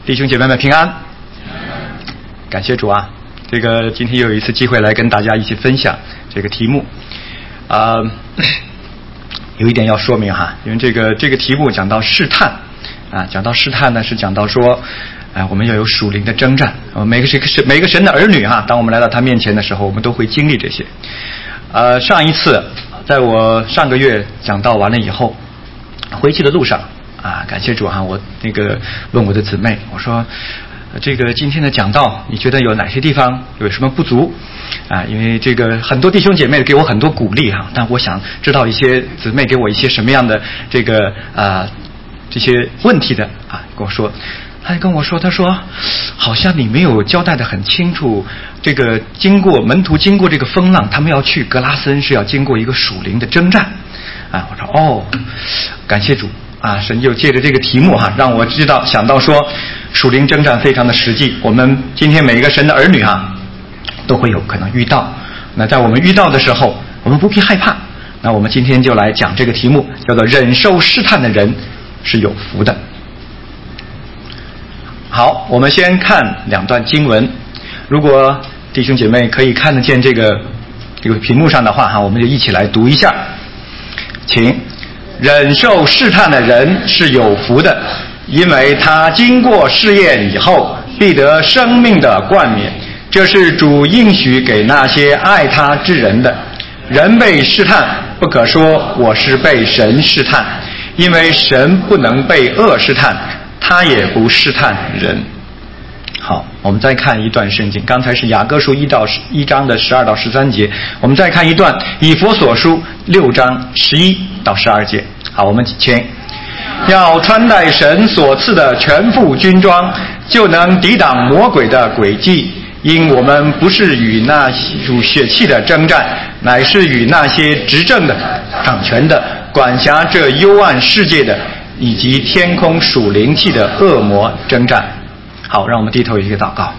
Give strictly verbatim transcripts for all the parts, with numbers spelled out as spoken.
弟兄姐妹们平安，感谢主啊！这个今天又有一次机会来跟大家一起分享这个题目，啊、呃，有一点要说明哈，因为这个这个题目讲到试探啊，讲到试探呢是讲到说，哎、呃，我们要有属灵的征战，呃，每个神每个神的儿女哈，当我们来到他面前的时候，我们都会经历这些。呃，上一次在我上个月讲到完了以后，回去的路上。啊，感谢主哈！我那个问我的姊妹，我说，这个今天的讲道，你觉得有哪些地方有什么不足？啊，因为这个很多弟兄姐妹给我很多鼓励哈，但我想知道一些姊妹给我一些什么样的这个啊这些问题的啊，跟我说，他跟我说，他说好像你没有交代得很清楚，这个经过门徒经过这个风浪，他们要去格拉森是要经过一个属灵的征战啊。我说哦，感谢主。啊，神就借着这个题目哈，让我知道想到说，属灵征战非常的实际。我们今天每一个神的儿女哈，都会有可能遇到。那在我们遇到的时候，我们不必害怕。那我们今天就来讲这个题目，叫做忍受试探的人是有福的。好，我们先看两段经文。如果弟兄姐妹可以看得见这个这个屏幕上的话哈，我们就一起来读一下，请。忍受试探的人是有福的，因为他经过试验以后，必得生命的冠冕。这是主应许给那些爱他之人的。人被试探，不可说我是被神试探，因为神不能被恶试探，他也不试探人。好，我们再看一段圣经，刚才是雅各书一到一章的十二到十三节，我们再看一段以弗所书六章十一到十二节。好，我们请要穿戴神所赐的全副军装，就能抵挡魔鬼的诡计。因我们不是与那属血气的征战，乃是与那些执政的、掌权的、管辖这幽暗世界的，以及天空属灵气的恶魔征战。好，让我们低头一个祷告。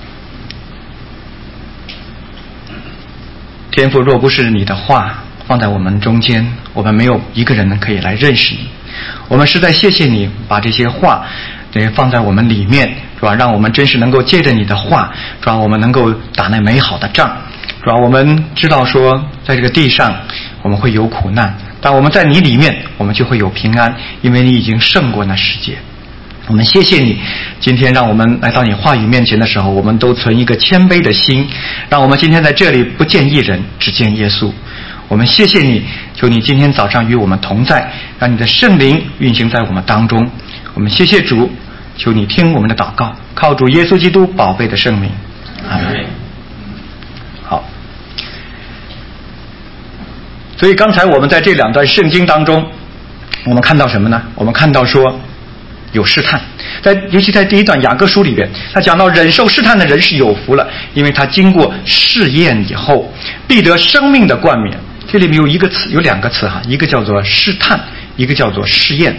天父，若不是你的话放在我们中间，我们没有一个人可以来认识你。我们实在谢谢你把这些话放在我们里面，是吧？让我们真是能够借着你的话，是吧？我们能够打那美好的仗，是吧？我们知道说在这个地上我们会有苦难，但我们在你里面我们就会有平安，因为你已经胜过那世界。我们谢谢你，今天让我们来到你话语面前的时候，我们都存一个谦卑的心，让我们今天在这里不见一人，只见耶稣。我们谢谢你，求你今天早上与我们同在，让你的圣灵运行在我们当中。我们谢谢主，求你听我们的祷告，靠主耶稣基督宝贝的圣名，阿们。好，所以刚才我们在这两段圣经当中，我们看到什么呢？我们看到说有试探，在尤其在第一段雅各书里边，他讲到忍受试探的人是有福了，因为他经过试验以后，必得生命的冠冕。这里面有一个词，有两个词哈，一个叫做试探，一个叫做试验。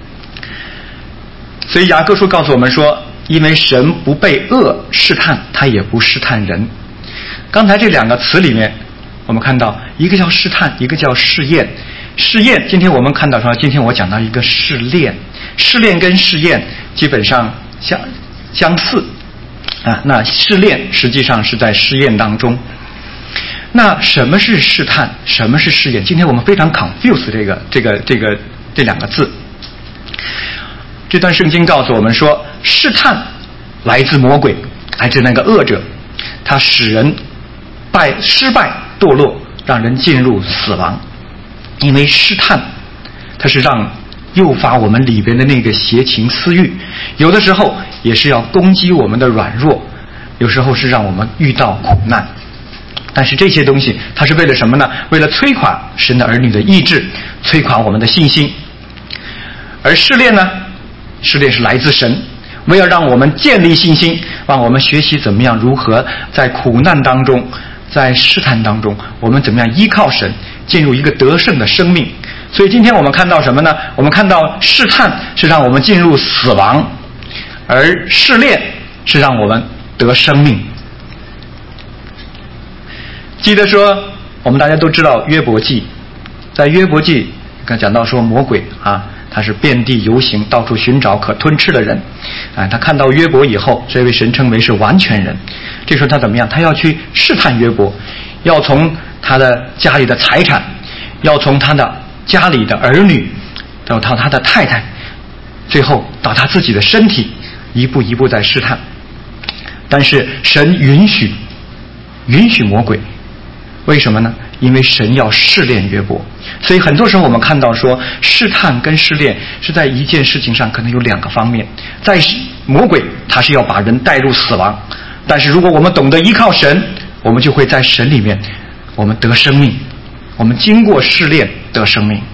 所以雅各书告诉我们说，因为神不被恶试探，他也不试探人。刚才这两个词里面，我们看到一个叫试探，一个叫试验。试验，今天我们看到说，今天我讲到一个试炼，试炼跟试验基本上相相似啊。那试炼实际上是在试验当中。那什么是试探？什么是试验？今天我们非常 confuse 这个这个这个这两个字。这段圣经告诉我们说，试探来自魔鬼，来自那个恶者，他使人败失败堕落，让人进入死亡。因为试探它是让诱发我们里边的那个邪情私欲，有的时候也是要攻击我们的软弱，有时候是让我们遇到苦难。但是这些东西它是为了什么呢？为了摧垮神的儿女的意志，摧垮我们的信心。而试炼呢，试炼是来自神，为了让我们建立信心，让我们学习怎么样如何在苦难当中，在试探当中，我们怎么样依靠神进入一个得胜的生命。所以今天我们看到什么呢？我们看到试探是让我们进入死亡，而试炼是让我们得生命。记得说，我们大家都知道约伯记，在约伯记刚讲到说魔鬼啊， 他是遍地游行，到处寻找可吞吃的人。啊，他看到约伯以后，这位神称为是完全人。这时候他怎么样？他要去试探约伯，要从他的家里的财产，要从他的家里的儿女，到他他的太太，最后到他自己的身体，一步一步在试探。但是神允许允许魔鬼，为什么呢？因为神要试炼约伯。所以很多时候我们看到说，试探跟试炼是在一件事情上可能有两个方面。在魔鬼他是要把人带入死亡，但是如果我们懂得依靠神，我们就会在神里面我们得生命，我们经过试炼得生命。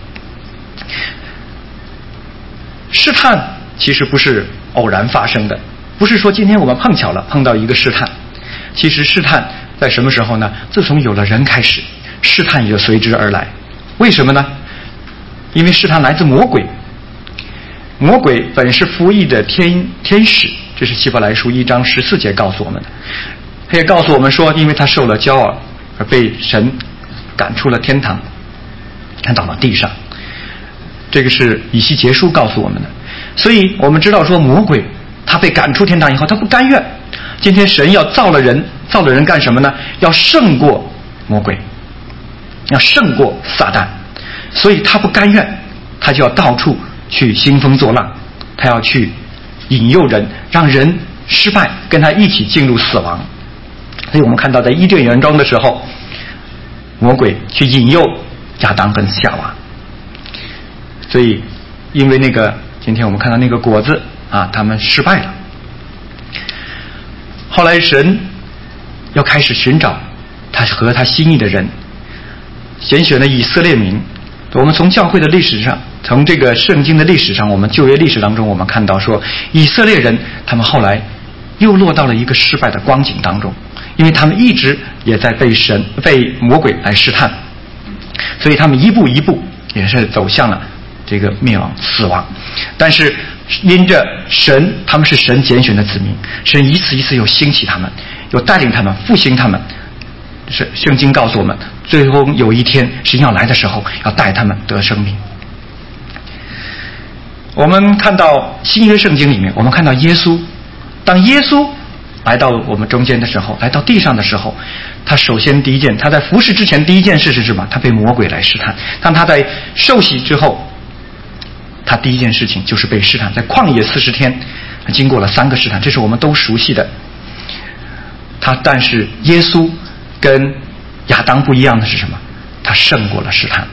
试探其实不是偶然发生的，不是说今天我们碰巧了碰到一个试探。其实试探在什么时候呢？自从有了人开始，试探也就随之而来。为什么呢？因为试探来自魔鬼。魔鬼本是服役的天天使，这是希伯来书一章十四节告诉我们的。他也告诉我们说，因为他受了骄傲而被神赶出了天堂，赶到了地上。这个是以西结书告诉我们的。所以我们知道说，魔鬼他被赶出天堂以后，他不甘愿。今天神要造了人，造了人干什么呢？要胜过魔鬼，要胜过撒旦。所以他不甘愿，他就要到处去兴风作浪，他要去引诱人，让人失败，跟他一起进入死亡。所以我们看到在伊甸园中的时候，魔鬼去引诱亚当跟夏娃。所以因为那个今天我们看到那个果子啊，他们失败了。后来神要开始寻找他和他心意的人，拣选了以色列民。我们从教会的历史上，从这个圣经的历史上，我们旧约历史当中，我们看到说，以色列人他们后来又落到了一个失败的光景当中，因为他们一直也在被神被魔鬼来试探，所以他们一步一步也是走向了这个灭亡死亡。但是因着神，他们是神拣选的子民，神一次一次又兴起他们，又带领他们复兴他们。是圣经告诉我们，最后有一天神要来的时候，要带他们得生命。我们看到新约圣经里面，我们看到耶稣，当耶稣来到我们中间的时候，来到地上的时候，他首先第一件，他在服侍之前第一件事是什么？他被魔鬼来试探。当他在受洗之后，他第一件事情就是被试探，在旷野四十天，经过了三个试探，这是我们都熟悉的。他但是耶稣跟亚当不一样的是什么？他胜过了试探。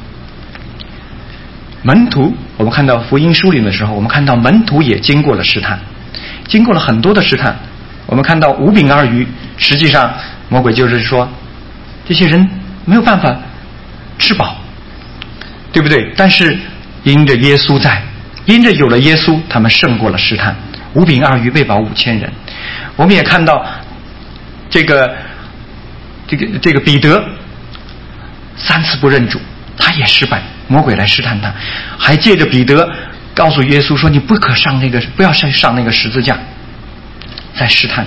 门徒，我们看到福音书里的时候，我们看到门徒也经过了试探，经过了很多的试探。我们看到五饼二鱼，实际上魔鬼就是说，这些人没有办法吃饱，对不对？但是因着耶稣在，因着有了耶稣，他们胜过了试探。五饼二鱼喂饱五千人。我们也看到这个这个这个彼得三次不认主，他也失败，魔鬼来试探他，还借着彼得告诉耶稣说，你不可上那个不要上上那个十字架，在试探。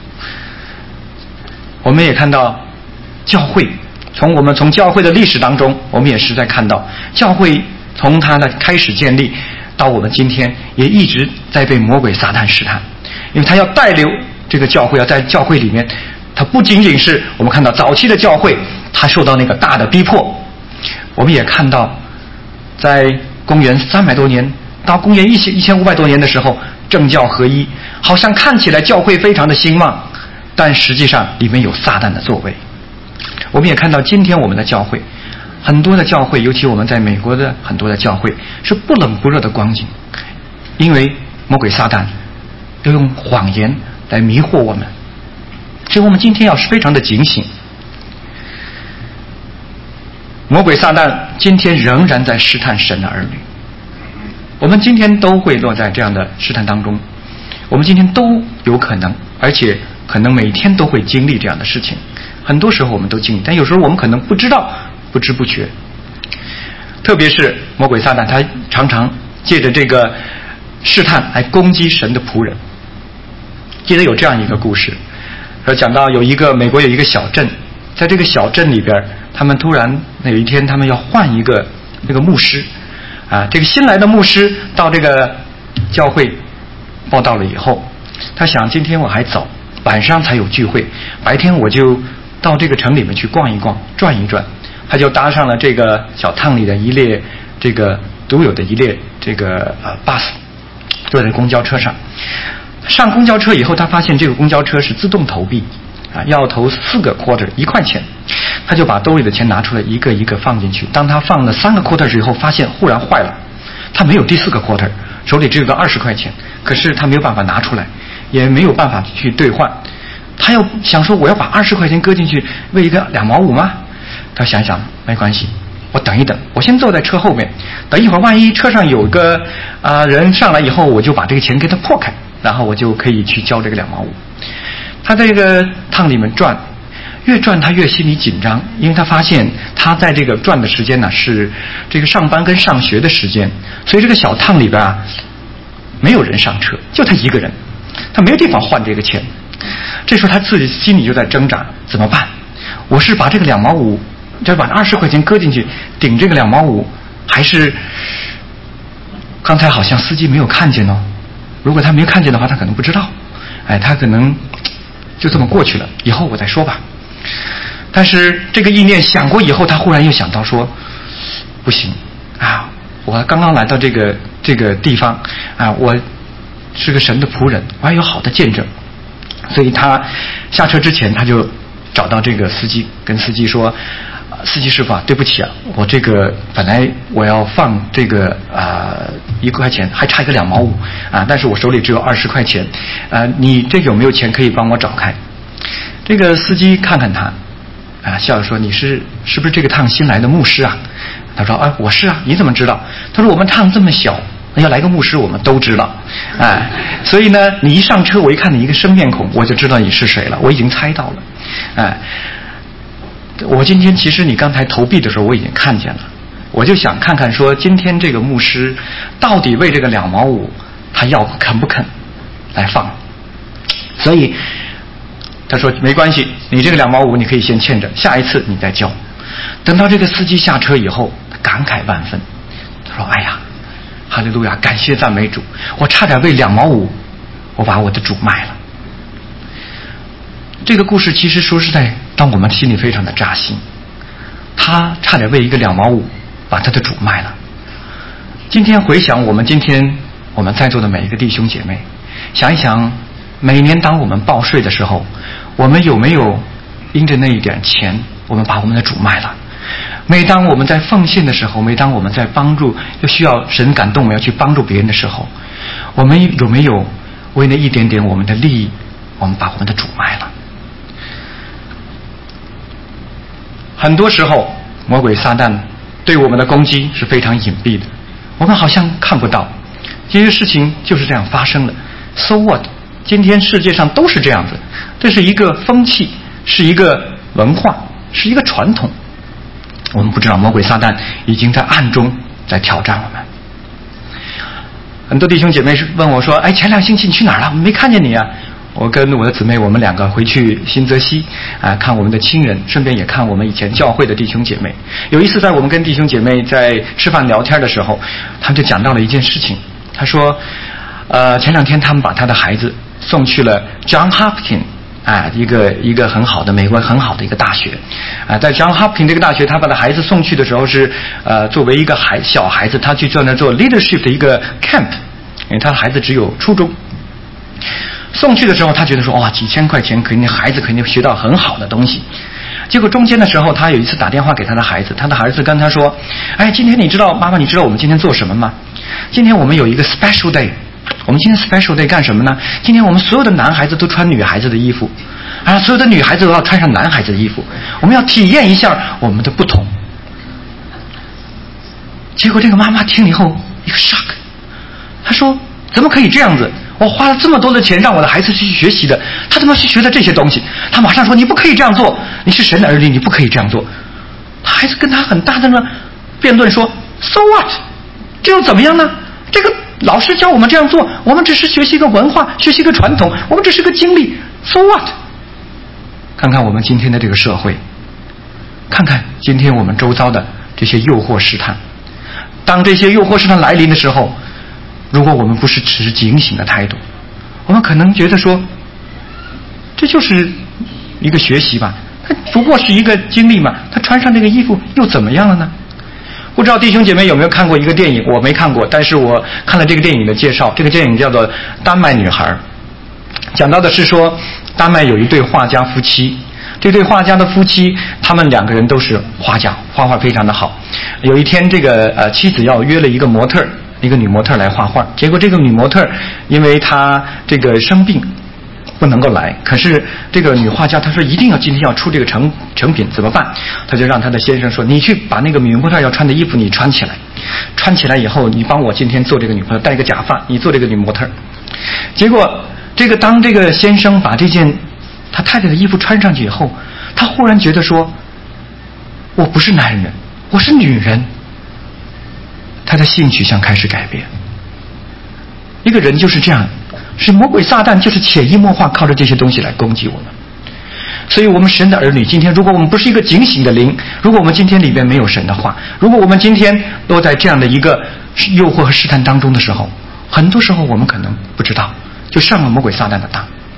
我们也看到教会，从我们从教会的历史当中，我们也实在看到教会从它的开始建立到我们今天，也一直在被魔鬼撒旦试探，因为他要带领这个教会，要在教会里面，他不仅仅是我们看到早期的教会，他受到那个大的逼迫。我们也看到在公元三百多年到公元一千一千五百多年的时候，政教合一，好像看起来教会非常的兴旺，但实际上里面有撒旦的作为。我们也看到今天我们的教会，很多的教会，尤其我们在美国的很多的教会，是不冷不热的光景，因为魔鬼撒旦要用谎言来迷惑我们，所以我们今天要是非常的警醒。魔鬼撒旦今天仍然在试探神的儿女，我们今天都会落在这样的试探当中，我们今天都有可能，而且可能每天都会经历这样的事情，很多时候我们都经历，但有时候我们可能不知道，不知不觉。特别是魔鬼撒旦，他常常借着这个试探来攻击神的仆人。记得有这样一个故事，说讲到有一个美国有一个小镇，在这个小镇里边，他们突然有一天他们要换一个那个牧师啊，这个新来的牧师到这个教会报道了以后，他想今天我还早，晚上才有聚会，白天我就到这个城里面去逛一逛，转一转。他就搭上了这个小趟里的一列这个独有的一列这个呃 bus， 坐在公交车上。上公交车以后，他发现这个公交车是自动投币啊，要投四个 quarter 一块钱。他就把兜里的钱拿出来，一个一个放进去。当他放了三个 quarter 以后，发现忽然坏了，他没有第四个 quarter， 手里只有个二十块钱，可是他没有办法拿出来，也没有办法去兑换。他又想说，我要把二十块钱搁进去为一个两毛五吗？他想想没关系，我等一等，我先坐在车后面，等一会儿万一车上有个啊、呃、人上来以后，我就把这个钱给他破开，然后我就可以去交这个两毛五。他在这个趟里面转，越转他越心里紧张，因为他发现他在这个转的时间呢是这个上班跟上学的时间，所以这个小趟里边啊没有人上车，就他一个人，他没有地方换这个钱。这时候他自己心里就在挣扎，怎么办？我是把这个两毛五，就把二十块钱搁进去顶这个两毛五，还是刚才好像司机没有看见哦？如果他没有看见的话，他可能不知道，哎，他可能就这么过去了，以后我再说吧。但是这个意念想过以后，他忽然又想到说，不行啊，我刚刚来到这个这个地方啊，我是个神的仆人，我还有好的见证。所以他下车之前，他就找到这个司机，跟司机说：“司机师傅啊，对不起啊，我这个本来我要放这个啊、呃、一块钱，还差一个两毛五啊，但是我手里只有二十块钱，啊、呃，你这有没有钱可以帮我找开？”这个司机看看他，啊，笑着说：“你是是不是这个趟新来的牧师啊？”他说：“啊，我是啊，你怎么知道？”他说：“我们趟这么小。”要来个牧师，我们都知道，哎，所以呢，你一上车，我一看你一个生面孔，我就知道你是谁了，我已经猜到了，哎，我今天其实你刚才投币的时候我已经看见了，我就想看看说今天这个牧师到底为这个两毛五，他要肯不肯来放，所以他说没关系，你这个两毛五你可以先欠着，下一次你再交。等到这个司机下车以后，感慨万分，他说：“哎呀。”哈利路亚，感谢赞美主！我差点为两毛五，我把我的主卖了。这个故事其实说实在，让我们心里非常的扎心。他差点为一个两毛五把他的主卖了。今天回想我们今天我们在座的每一个弟兄姐妹，想一想，每年当我们报税的时候，我们有没有因着那一点钱，我们把我们的主卖了？每当我们在奉献的时候，每当我们在帮助又需要神感动我们要去帮助别人的时候，我们有没有为那一点点我们的利益，我们把我们的主卖了？很多时候魔鬼撒旦对我们的攻击是非常隐蔽的，我们好像看不到，这些事情就是这样发生的。 So what？ 今天世界上都是这样子，这是一个风气，是一个文化，是一个传统。我们不知道魔鬼撒旦已经在暗中在挑战我们。很多弟兄姐妹问我说：“哎，前两星期你去哪儿了？我没看见你啊！”我跟我的姊妹，我们两个回去新泽西啊，看我们的亲人，顺便也看我们以前教会的弟兄姐妹。有一次，在我们跟弟兄姐妹在吃饭聊天的时候，他们就讲到了一件事情。他说：“呃，前两天他们把他的孩子送去了 John Hopkins。”啊，一个一个很好的美国很好的一个大学，啊，在 John Hopkins 这个大学，他把他孩子送去的时候是，呃，作为一个孩小孩子，他去做那做 leadership 的一个 camp， 因为他的孩子只有初中。送去的时候，他觉得说，哇，几千块钱肯定孩子肯定学到很好的东西。结果中间的时候，他有一次打电话给他的孩子，他的孩子跟他说，哎，今天你知道妈妈，你知道我们今天做什么吗？今天我们有一个 special day。我们今天 special day 干什么呢？今天我们所有的男孩子都穿女孩子的衣服，啊，所有的女孩子都要穿上男孩子的衣服，我们要体验一下我们的不同。结果这个妈妈听了以后一个 shock， 她说：“怎么可以这样子？我花了这么多的钱让我的孩子去学习的，他怎么去学的这些东西？”她马上说：“你不可以这样做，你是神的儿女，你不可以这样做。”孩子跟他很大的呢辩论说 ：“So what？ 这又怎么样呢？这个。”老师教我们这样做，我们只是学习一个文化，学习一个传统，我们只是个经历 ，so what？ 看看我们今天的这个社会，看看今天我们周遭的这些诱惑试探， 当这些诱惑试探来临的时候，如果我们不是持警醒的态度，我们可能觉得说，这就是一个学习吧，它不过是一个经历嘛，他穿上这个衣服又怎么样了呢？不知道弟兄姐妹有没有看过一个电影？我没看过，但是我看了这个电影的介绍。这个电影叫做《丹麦女孩》，讲到的是说，丹麦有一对画家夫妻，这对画家的夫妻，他们两个人都是画家，画画非常的好。有一天，这个呃妻子要约了一个模特，一个女模特来画画，结果这个女模特因为她这个生病不能够来，可是这个女画家她说一定要今天要出这个成成品，怎么办？她就让她的先生说，你去把那个女模特要穿的衣服你穿起来，穿起来以后你帮我今天做这个女模特，戴个假发，你做这个女模特。结果这个当这个先生把这件他太太的衣服穿上去以后，他忽然觉得说，我不是男人，我是女人。他的性取向开始改变。一个人就是这样，是魔鬼撒旦就是潜移默化靠着这些东西来攻击我们。所以我们神的儿女，今天如果我们不是一个警醒的灵，如果我们今天里边没有神的话，如果我们今天都在这样的一个诱惑和试探当中的时候，很多时候我们可能不知道，就上了魔鬼撒旦的当。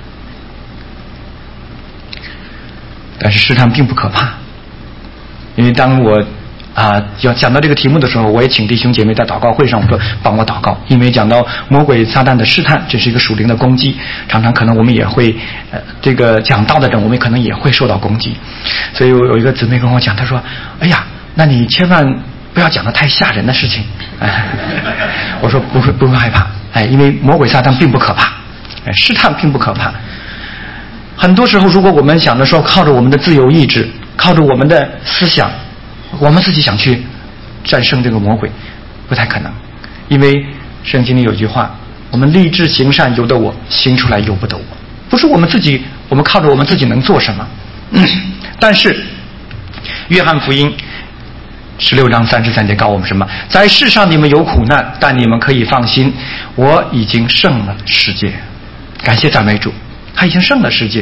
但是试探并不可怕，因为当我啊，要讲到这个题目的时候，我也请弟兄姐妹在祷告会上，我说帮我祷告，因为讲到魔鬼撒旦的试探，这是一个属灵的攻击，常常可能我们也会，呃，这个讲道的人，我们可能也会受到攻击。所以我有一个姊妹跟我讲，她说：“哎呀，那你千万不要讲得太吓人的事情。”哎，我说不会，不会害怕，哎，因为魔鬼撒旦并不可怕，哎，试探并不可怕。很多时候，如果我们想着说靠着我们的自由意志，靠着我们的思想，我们自己想去战胜这个魔鬼，不太可能。因为圣经里有句话，我们立志行善由得我，行出来由不得我。不是我们自己，我们靠着我们自己能做什么。嗯、但是约翰福音十六章三十三节告诉我们什么？在世上你们有苦难，但你们可以放心，我已经胜了世界。感谢赞美主，他已经胜了世界。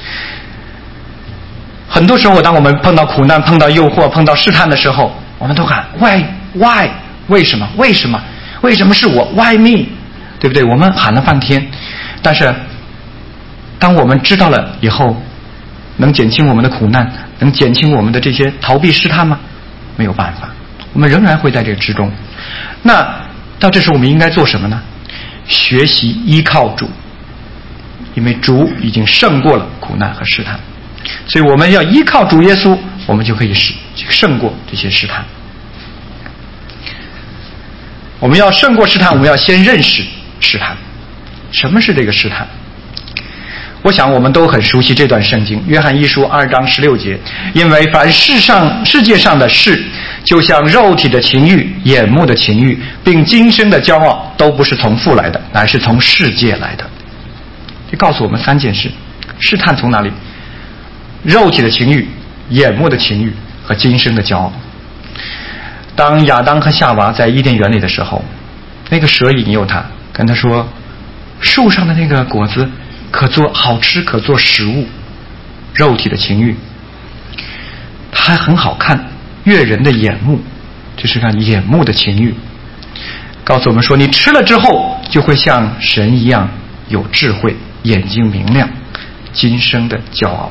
很多时候当我们碰到苦难，碰到诱惑，碰到试探的时候，我们都喊 why why 为什么为什么为什么是我 why me， 对不对？我们喊了半天，但是当我们知道了以后，能减轻我们的苦难，能减轻我们的这些逃避试探吗？没有办法，我们仍然会在这个之中。那到这时候我们应该做什么呢？学习依靠主，因为主已经胜过了苦难和试探，所以我们要依靠主耶稣，我们就可以胜过这些试探。我们要胜过试探，我们要先认识试探。什么是这个试探？我想我们都很熟悉这段圣经，约翰一书二章十六节，因为凡世上世界上的事，就像肉体的情欲、眼目的情欲，并今生的骄傲，都不是从父来的，乃是从世界来的。这告诉我们三件事：试探从哪里？肉体的情欲、眼目的情欲和今生的骄傲。当亚当和夏娃在伊甸园里的时候，那个蛇引诱他，跟他说树上的那个果子可做好吃，可做食物。肉体的情欲，它还很好看，悦人的眼目，这是看眼目的情欲。告诉我们说，你吃了之后就会像神一样有智慧，眼睛明亮，今生的骄傲。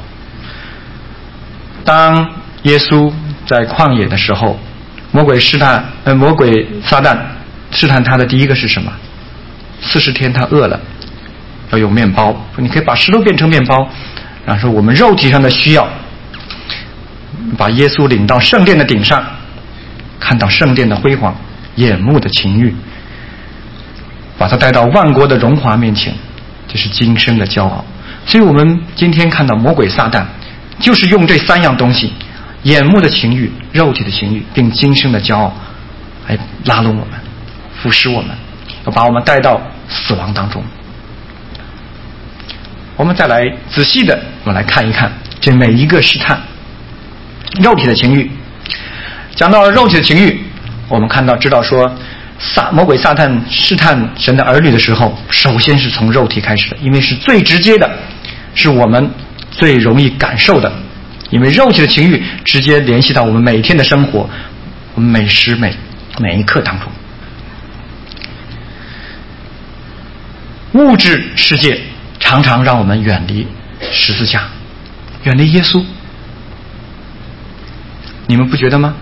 当耶稣在旷野的时候，魔鬼试探，呃，魔鬼撒旦试探他的第一个是什么？四十天他饿了，要有面包，说你可以把石头变成面包，然后说我们肉体上的需要，把耶稣领到圣殿的顶上，看到圣殿的辉煌，眼目的情欲，把他带到万国的荣华面前，这是今生的骄傲。所以我们今天看到魔鬼撒旦就是用这三样东西，眼目的情欲、肉体的情欲，并今生的骄傲，来拉拢我们，腐蚀我们，要把我们带到死亡当中。我们再来仔细的，我们来看一看这每一个试探。肉体的情欲，讲到了肉体的情欲，我们看到知道说，撒魔鬼撒旦试探神的儿女的时候，首先是从肉体开始的，因为是最直接的，是我们最容易感受的。因为肉体的情欲直接联系到我们每天的生活，我们每时每每一刻当中。物质世界常常让我们远离十字架，远离耶稣，你们不觉得吗？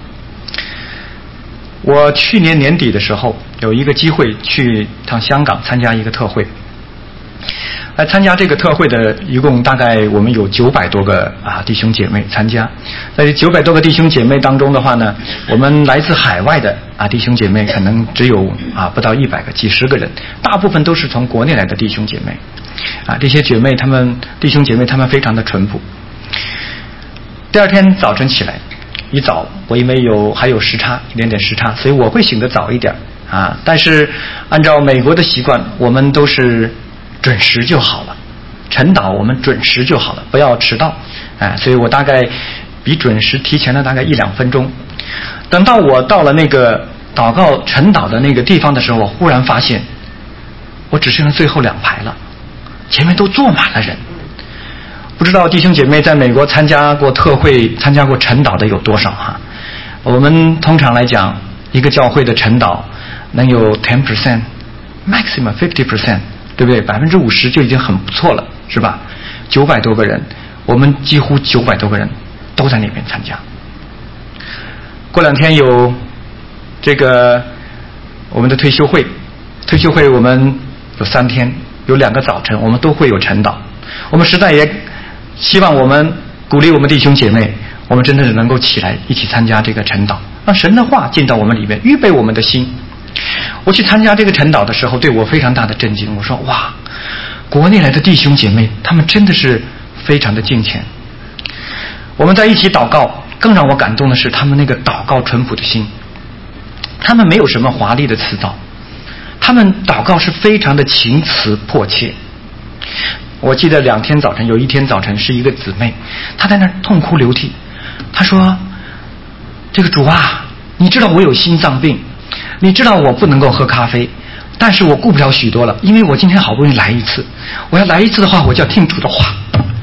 我去年年底的时候有一个机会去趟香港参加一个特会，来参加这个特会的一共大概我们有九百多个啊弟兄姐妹参加，在这九百多个弟兄姐妹当中的话呢，我们来自海外的啊弟兄姐妹可能只有啊不到一百个几十个人，大部分都是从国内来的弟兄姐妹啊，这些姐妹他们弟兄姐妹他们非常的淳朴。第二天早晨起来一早，我因为有还有时差一点点时差，所以我会醒得早一点啊，但是按照美国的习惯，我们都是准时就好了，晨祷我们准时就好了，不要迟到，哎，所以我大概比准时提前了大概一两分钟。等到我到了那个祷告晨祷的那个地方的时候，我忽然发现我只剩下最后两排了，前面都坐满了人。不知道弟兄姐妹在美国参加过特会、参加过晨祷的有多少哈？我们通常来讲，一个教会的晨祷能有 ten percent maximum fifty percent， 对不对？百分之五十就已经很不错了，是吧？九百多个人，我们几乎九百多个人都在那边参加。过两天有这个我们的退休会，退休会我们有三天，有两个早晨，我们都会有晨祷。我们实在也希望我们鼓励我们弟兄姐妹，我们真的是能够起来一起参加这个晨祷，让神的话进到我们里面，预备我们的心。我去参加这个晨祷的时候，对我非常大的震惊。我说哇，国内来的弟兄姐妹，他们真的是非常的敬虔。我们在一起祷告，更让我感动的是他们那个祷告淳朴的心。他们没有什么华丽的辞藻，他们祷告是非常的情辞迫切。我记得两天早晨，有一天早晨是一个姊妹，她在那儿痛哭流涕。她说：“这个主啊，你知道我有心脏病，你知道我不能够喝咖啡，但是我顾不了许多了，因为我今天好不容易来一次，我要来一次的话，我就要听主的话。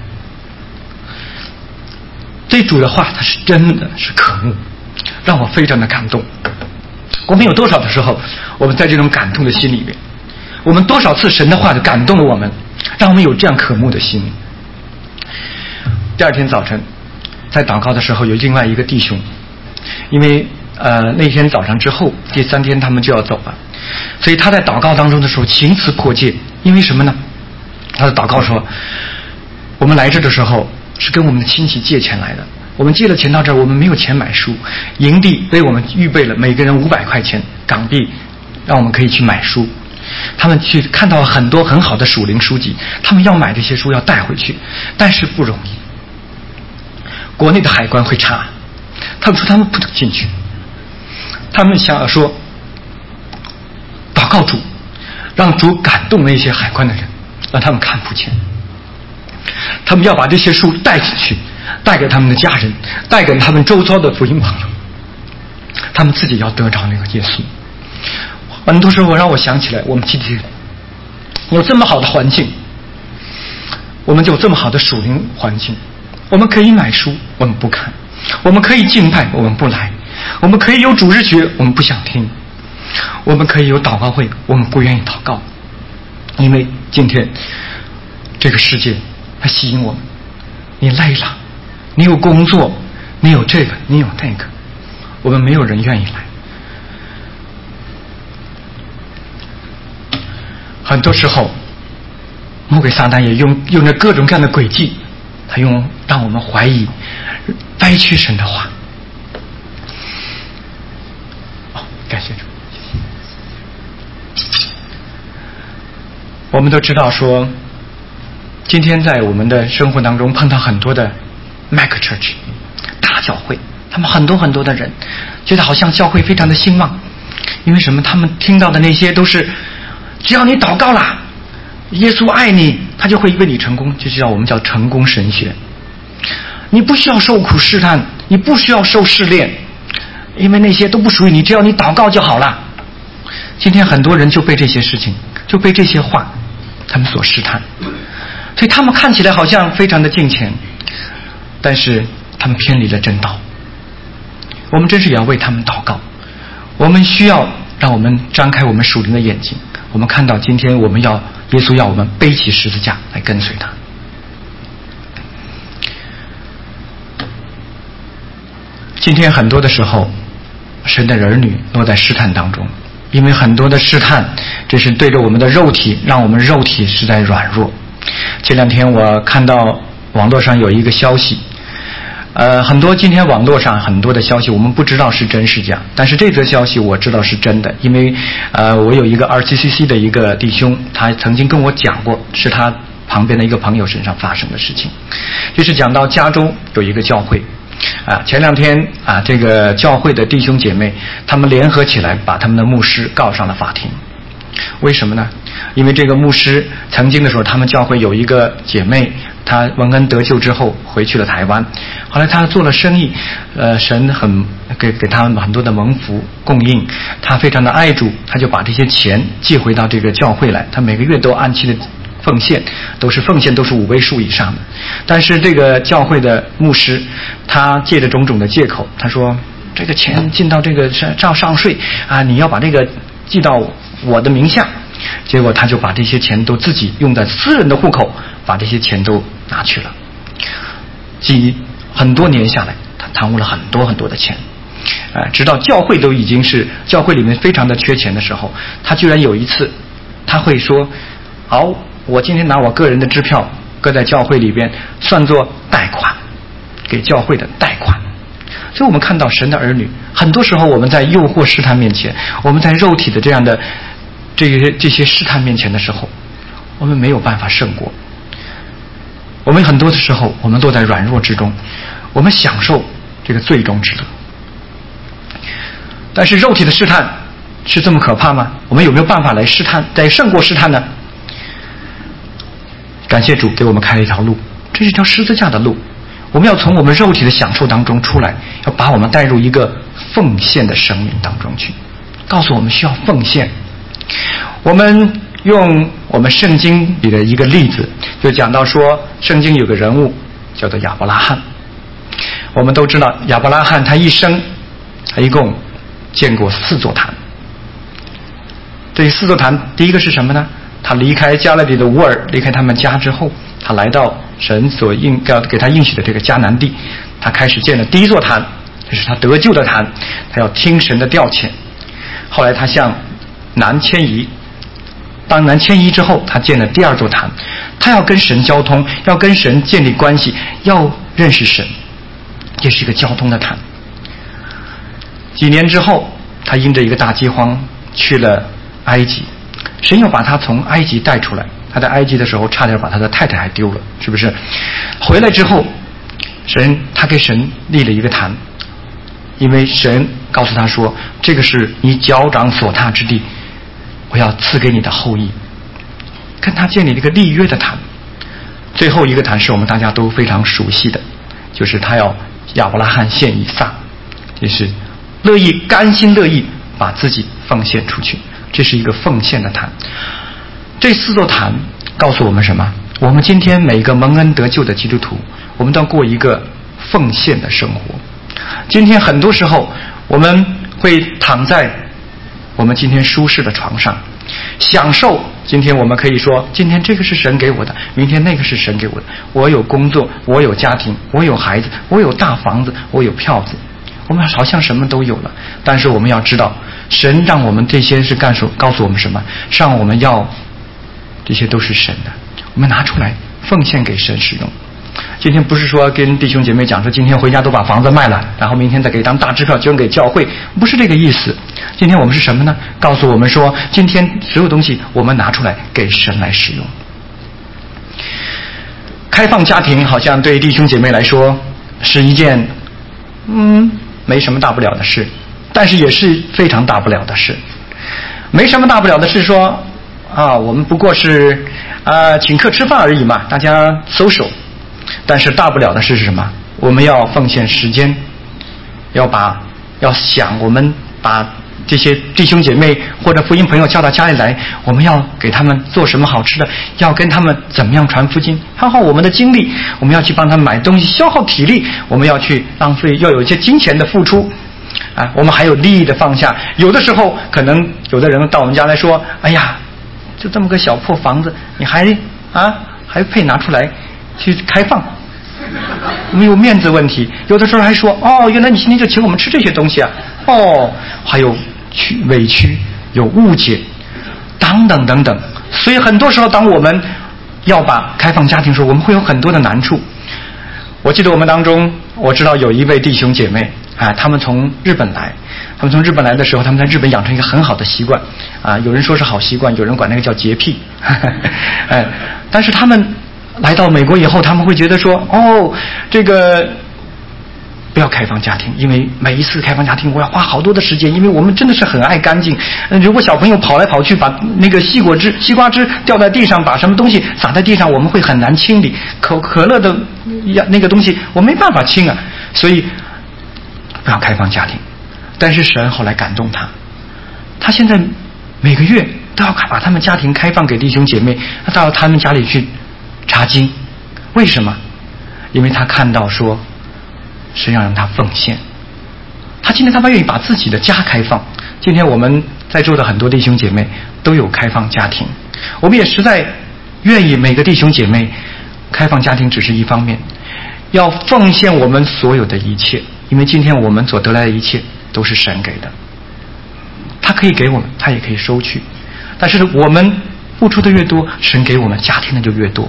这主的话，它是真的是可慕，让我非常的感动。我们有多少的时候，我们在这种感动的心里面，我们多少次神的话就感动了我们。”让我们有这样渴慕的心。第二天早晨在祷告的时候，有另外一个弟兄，因为呃那天早上之后第三天他们就要走了，所以他在祷告当中的时候情辞迫切。因为什么呢？他的祷告说，我们来这的时候是跟我们的亲戚借钱来的，我们借了钱到这儿，我们没有钱买书，营地为我们预备了每个人五百块钱港币，让我们可以去买书。他们去看到很多很好的属灵书籍，他们要买这些书要带回去，但是不容易，国内的海关会查，他们说他们不能进去。他们想要说祷告主，让主感动那些海关的人，让他们看不见。他们要把这些书带进去，带给他们的家人，带给他们周遭的福音朋友，他们自己要得着那个耶稣。很多时候让我想起来，我们今天有这么好的环境，我们就有这么好的属灵环境，我们可以买书，我们不看；我们可以敬拜，我们不来；我们可以有主日学，我们不想听；我们可以有祷告会，我们不愿意祷告。因为今天这个世界它吸引我们，你累了，你有工作，你有这个，你有那个，我们没有人愿意来。很多时候魔鬼撒旦也用用着各种各样的诡计，他用让我们怀疑歪曲神的话。哦，感谢主。我们都知道说，今天在我们的生活当中碰到很多的 mega church 大教会，他们很多很多的人觉得好像教会非常的兴旺，因为什么？他们听到的那些都是只要你祷告啦，耶稣爱你，他就会为你成功，就叫我们叫成功神学。你不需要受苦试探，你不需要受试炼，因为那些都不属于你，只要你祷告就好了。今天很多人就被这些事情，就被这些话他们所试探，所以他们看起来好像非常的敬虔，但是他们偏离了真道。我们真是也要为他们祷告， 我们需要让我们张开我们属灵的眼睛，我们看到今天我们要耶稣要我们背起十字架来跟随他。今天很多的时候，神的儿女落在试探当中，因为很多的试探这是对着我们的肉体，让我们肉体实在软弱。前两天我看到网络上有一个消息，呃，很多今天网络上很多的消息我们不知道是真是假，但是这则消息我知道是真的，因为呃，我有一个 R C C C 的一个弟兄，他曾经跟我讲过，是他旁边的一个朋友身上发生的事情，就是讲到加州有一个教会。啊，前两天啊，这个教会的弟兄姐妹，他们联合起来把他们的牧师告上了法庭。为什么呢？因为这个牧师曾经的时候，他们教会有一个姐妹，她蒙恩得救之后回去了台湾，后来她做了生意，呃，神很给给他们很多的蒙福供应，她非常的爱主，她就把这些钱寄回到这个教会来，她每个月都按期的奉献，都是奉献都是五位数以上的。但是这个教会的牧师，他借着种种的借口，他说这个钱进到这个照上税啊，你要把这个寄到我的名下。结果他就把这些钱都自己用在私人的户口，把这些钱都拿去了。几很多年下来，他贪污了很多很多的钱，啊、呃，直到教会都已经是教会里面非常的缺钱的时候，他居然有一次，他会说，好。我今天拿我个人的支票搁在教会里边，算作贷款，给教会的贷款。所以我们看到神的儿女，很多时候我们在诱惑试探面前，我们在肉体的这样的这些这些试探面前的时候，我们没有办法胜过。我们很多的时候，我们落在软弱之中，我们享受这个最终之乐。但是肉体的试探是这么可怕吗？我们有没有办法来试探，来胜过试探呢？感谢主给我们开了一条路，这是一条十字架的路。我们要从我们肉体的享受当中出来，要把我们带入一个奉献的生命当中去，告诉我们需要奉献。我们用我们圣经里的一个例子，就讲到说，圣经有个人物叫做亚伯拉罕。我们都知道亚伯拉罕他一生他一共建过四座坛。这四座坛第一个是什么呢？他离开加勒底的乌尔，离开他们家之后，他来到神所应要给他应许的这个迦南地，他开始建了第一座坛，这是他得救的坛，他要听神的调遣。后来他向南迁移，当南迁移之后，他建了第二座坛，他要跟神交通，要跟神建立关系，要认识神，这是一个交通的坛。几年之后，他因着一个大饥荒去了埃及。神又把他从埃及带出来，他在埃及的时候差点把他的太太还丢了，是不是？回来之后，神他给神立了一个坛，因为神告诉他说，这个是你脚掌所踏之地，我要赐给你的后裔，跟他建立了一个立约的坛。最后一个坛是我们大家都非常熟悉的，就是他要亚伯拉罕献以撒，就是乐意甘心乐意把自己奉献出去。这是一个奉献的坛。这四座坛告诉我们什么？我们今天每个蒙恩得救的基督徒，我们都要过一个奉献的生活。今天很多时候我们会躺在我们今天舒适的床上，享受今天我们可以说，今天这个是神给我的，明天那个是神给我的，我有工作，我有家庭，我有孩子，我有大房子，我有票子，我们好像什么都有了。但是我们要知道，神让我们这些是干什告诉我们什么？让我们要这些都是神的，我们拿出来奉献给神使用。今天不是说跟弟兄姐妹讲说今天回家都把房子卖了，然后明天再给一张大支票捐给教会，不是这个意思。今天我们是什么呢？告诉我们说，今天所有东西我们拿出来给神来使用。开放家庭好像对弟兄姐妹来说是一件嗯没什么大不了的事，但是也是非常大不了的事。没什么大不了的是说啊，我们不过是啊请客吃饭而已嘛，大家social。但是大不了的是什么？我们要奉献时间，要把要想我们把这些弟兄姐妹或者福音朋友叫到家里来，我们要给他们做什么好吃的，要跟他们怎么样传福音，耗耗我们的精力，我们要去帮他们买东西，消耗体力，我们要去浪费，要有一些金钱的付出啊、 啊，我们还有利益的放下。有的时候可能有的人到我们家来说，哎呀，就这么个小破房子，你还啊还配拿出来去开放？没有面子问题。有的时候还说，哦，原来你今天就请我们吃这些东西啊，哦，还有屈委屈，有误解，等等等等。所以很多时候当我们要把开放家庭的时候，我们会有很多的难处。我记得我们当中，我知道有一位弟兄姐妹啊，他们从日本来，他们从日本来的时候，他们在日本养成一个很好的习惯啊，有人说是好习惯，有人管那个叫洁癖，哎，但是他们来到美国以后，他们会觉得说，哦，这个不要开放家庭，因为每一次开放家庭我要花好多的时间，因为我们真的是很爱干净。如果小朋友跑来跑去，把那个西果汁、西瓜汁掉在地上，把什么东西洒在地上，我们会很难清理。可可乐的那个东西我没办法清啊，所以不要开放家庭。但是神后来感动他，他现在每个月都要把他们家庭开放给弟兄姐妹，到他们家里去查经。为什么？因为他看到说是要让他奉献。他今天他们愿意把自己的家开放。今天我们在座的很多弟兄姐妹都有开放家庭，我们也实在愿意每个弟兄姐妹开放家庭只是一方面，要奉献我们所有的一切，因为今天我们所得来的一切都是神给的，他可以给我们，他也可以收去，但是我们付出的越多，神给我们家庭的就越多。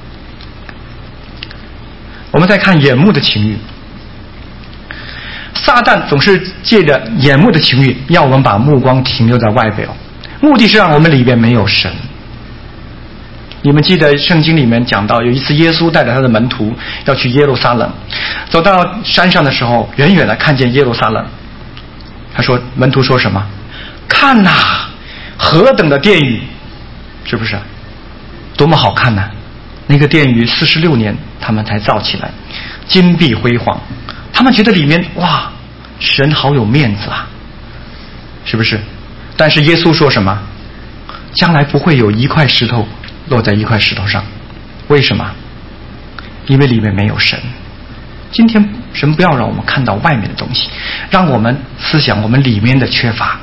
我们再看眼目的情欲，撒旦总是借着眼目的情欲，要我们把目光停留在外表，目的是让我们里边没有神。你们记得圣经里面讲到，有一次耶稣带着他的门徒要去耶路撒冷，走到山上的时候，远远的看见耶路撒冷，他说，门徒说什么？看哪，何等的殿宇，是不是？多么好看呢？那个殿宇四十六年他们才造起来，金碧辉煌，他们觉得里面哇，神好有面子啊，是不是？但是耶稣说什么？将来不会有一块石头落在一块石头上。为什么？因为里面没有神。今天神不要让我们看到外面的东西，让我们思想我们里面的缺乏。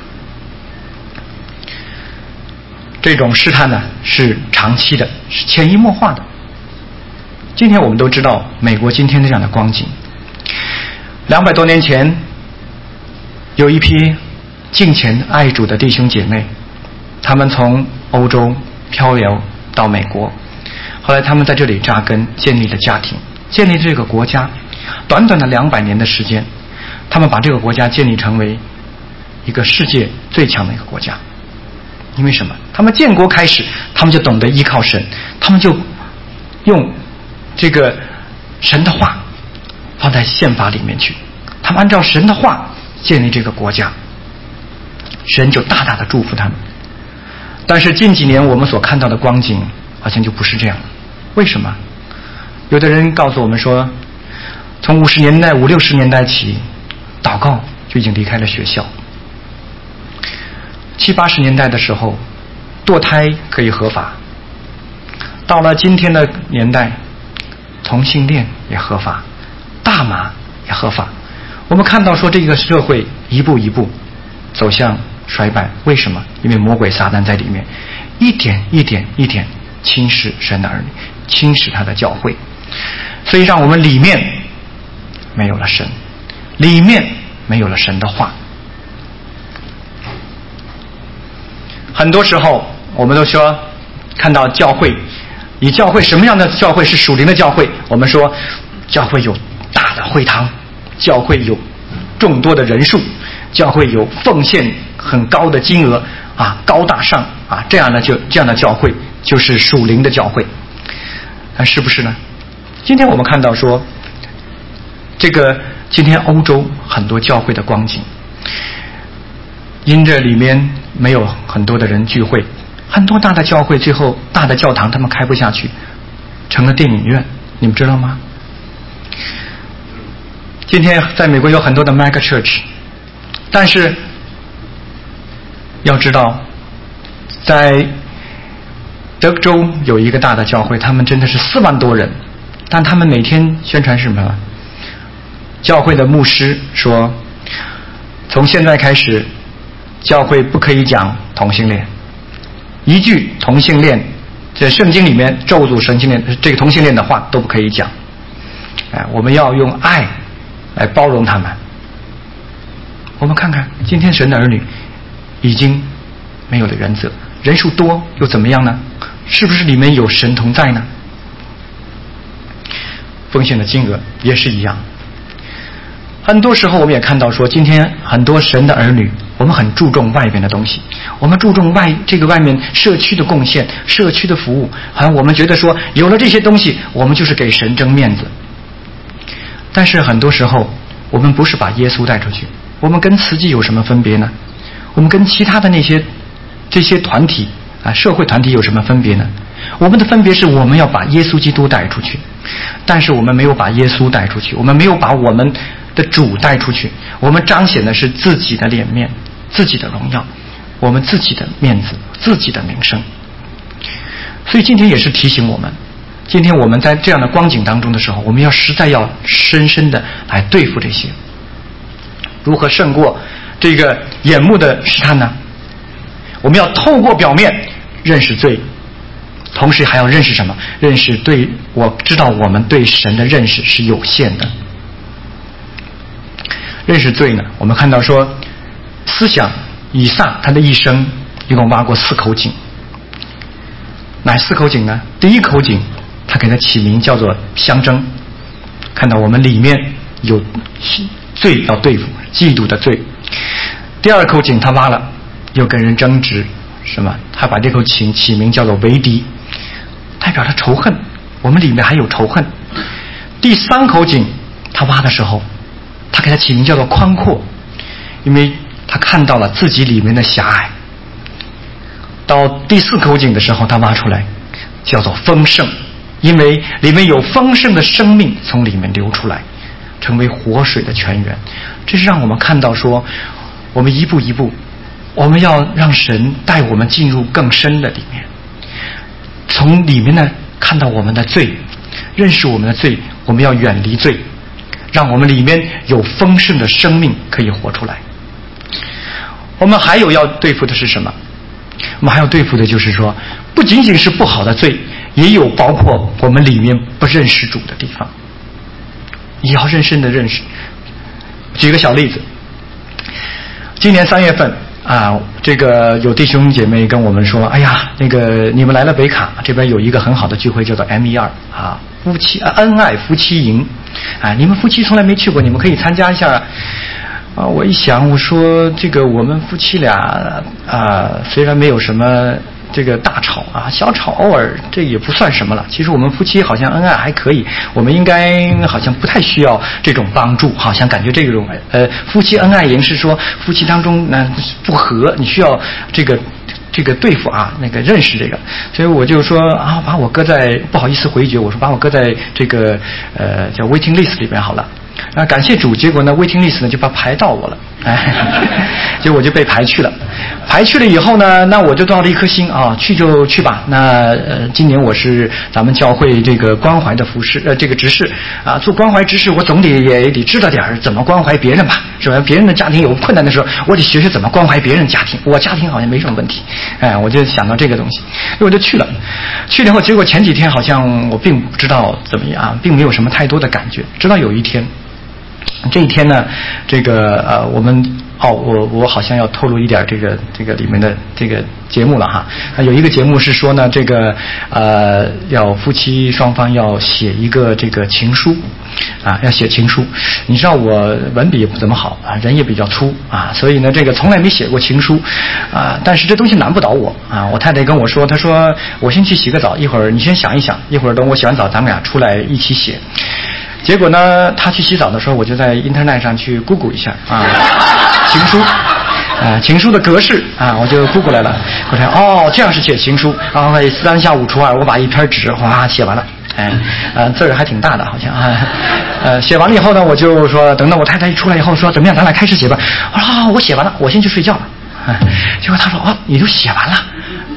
这种试探呢是长期的，是潜移默化的。今天我们都知道美国今天这样的光景，两百多年前有一批敬虔爱主的弟兄姐妹，他们从欧洲漂流到美国，后来他们在这里扎根，建立了家庭，建立这个国家。短短的两百年的时间，他们把这个国家建立成为一个世界最强的一个国家。因为什么？他们建国开始，他们就懂得依靠神，他们就用这个神的话放在宪法里面去，他们按照神的话建立这个国家，神就大大的祝福他们。但是近几年我们所看到的光景好像就不是这样了。为什么？有的人告诉我们说，从五十年代五六十年代起，祷告就已经离开了学校。七八十年代的时候，堕胎可以合法，到了今天的年代，同性恋也合法，大麻也合法。我们看到说这个社会一步一步走向衰败。为什么？因为魔鬼撒旦在里面一点一点一点侵蚀神的儿女，侵蚀他的教会，所以让我们里面没有了神，里面没有了神的话。很多时候我们都说看到教会，以教会什么样的教会是属灵的教会？我们说教会有大的会堂，教会有众多的人数，教会有奉献很高的金额啊，高大上啊，这样的就这样的教会就是属灵的教会。啊，是不是呢？今天我们看到说这个今天欧洲很多教会的光景，因这里面没有很多的人聚会，很多大的教会最后大的教堂他们开不下去，成了电影院，你们知道吗？今天在美国有很多的 mega church， 但是要知道在德州有一个大的教会，他们真的是四万多人，但他们每天宣传什么？教会的牧师说， 从现在开始，教会不可以讲同性恋，一句同性恋在圣经里面咒诅同性恋这个同性恋的话都不可以讲。哎，我们要用爱来包容他们。我们看看今天神的儿女已经没有了原则，人数多又怎么样呢？是不是里面有神同在呢？奉献的金额也是一样。很多时候我们也看到说，今天很多神的儿女，我们很注重外边的东西，我们注重外这个外面社区的贡献、社区的服务，好像我们觉得说有了这些东西，我们就是给神争面子。但是很多时候我们不是把耶稣带出去，我们跟慈济有什么分别呢？我们跟其他的那些这些团体啊，社会团体有什么分别呢？我们的分别是我们要把耶稣基督带出去，但是我们没有把耶稣带出去，我们没有把我们的主带出去，我们彰显的是自己的脸面、自己的荣耀，我们自己的面子、自己的名声。所以今天也是提醒我们，今天我们在这样的光景当中的时候，我们要实在要深深的来对付这些。如何胜过这个眼目的试探呢？我们要透过表面认识罪，同时还要认识什么？认识对，我知道我们对神的认识是有限的。认识罪呢，我们看到说，思想以撒他的一生一共挖过四口井。哪四口井呢？第一口井他给他起名叫做相争，看到我们里面有罪要对付，嫉妒的罪。第二口井他挖了，又跟人争执，什么？他把这口井起名叫做为敌，代表着仇恨，我们里面还有仇恨。第三口井他挖的时候，他给他起名叫做宽阔，因为他看到了自己里面的狭隘。到第四口井的时候，他挖出来叫做丰盛，因为里面有丰盛的生命从里面流出来，成为活水的泉源。这是让我们看到说，我们一步一步，我们要让神带我们进入更深的里面，从里面呢看到我们的罪，认识我们的罪，我们要远离罪，让我们里面有丰盛的生命可以活出来。我们还有要对付的是什么？我们还要对付的就是说，不仅仅是不好的罪，也有包括我们里面不认识主的地方，也要认真的认识。举个小例子，今年三月份啊，这个有弟兄姐妹跟我们说，哎呀，那个你们来了北卡这边有一个很好的聚会叫做 M 一二 啊，夫妻啊恩爱夫妻营啊，你们夫妻从来没去过，你们可以参加一下啊。我一想，我说这个我们夫妻俩啊，虽然没有什么这个大吵啊，小吵偶尔，这也不算什么了。其实我们夫妻好像恩爱还可以，我们应该好像不太需要这种帮助，好像感觉这种呃夫妻恩爱营是说夫妻当中呢不和，你需要这个这个对付啊，那个认识这个，所以我就说啊，把我搁在不好意思回绝，我说把我搁在这个呃叫 waiting list 里边好了。啊，感谢主，结果呢 waiting list 呢就把排到我了，哎，结果我就被排去了。排去了以后呢，那我就到了一颗心啊，去就去吧。那呃，今年我是咱们教会这个关怀的服饰呃这个执事啊，做关怀执事，我总得也得知道点怎么关怀别人吧，是吧？别人的家庭有困难的时候，我得学学怎么关怀别人家庭。我家庭好像没什么问题，哎，我就想到这个东西，我就去了。去了以后，结果前几天好像我并不知道怎么样，并没有什么太多的感觉。直到有一天。这一天呢，这个呃，我们哦，我我好像要透露一点这个这个里面的这个节目了哈。啊，有一个节目是说呢，这个呃，要夫妻双方要写一个这个情书，啊，要写情书。你知道我文笔也不怎么好啊，人也比较粗啊，所以呢，这个从来没写过情书啊。但是这东西难不倒我啊。我太太跟我说，她说我先去洗个澡，一会儿你先想一想，一会儿等我洗完澡，咱们俩出来一起写。结果呢，他去洗澡的时候，我就在 internet 上去 Google 一下啊，情书，啊，情书的格式啊，我就 Google 来了。我看哦，这样是写情书啊，三下五除二，我把一篇纸哗写完了，哎，呃，字儿还挺大的，好像啊，呃，写完了以后呢，我就说，等到我太太一出来以后，说怎么样，咱俩开始写吧。啊，我写完了，我先去睡觉了。啊，结果他说哦，你都写完了。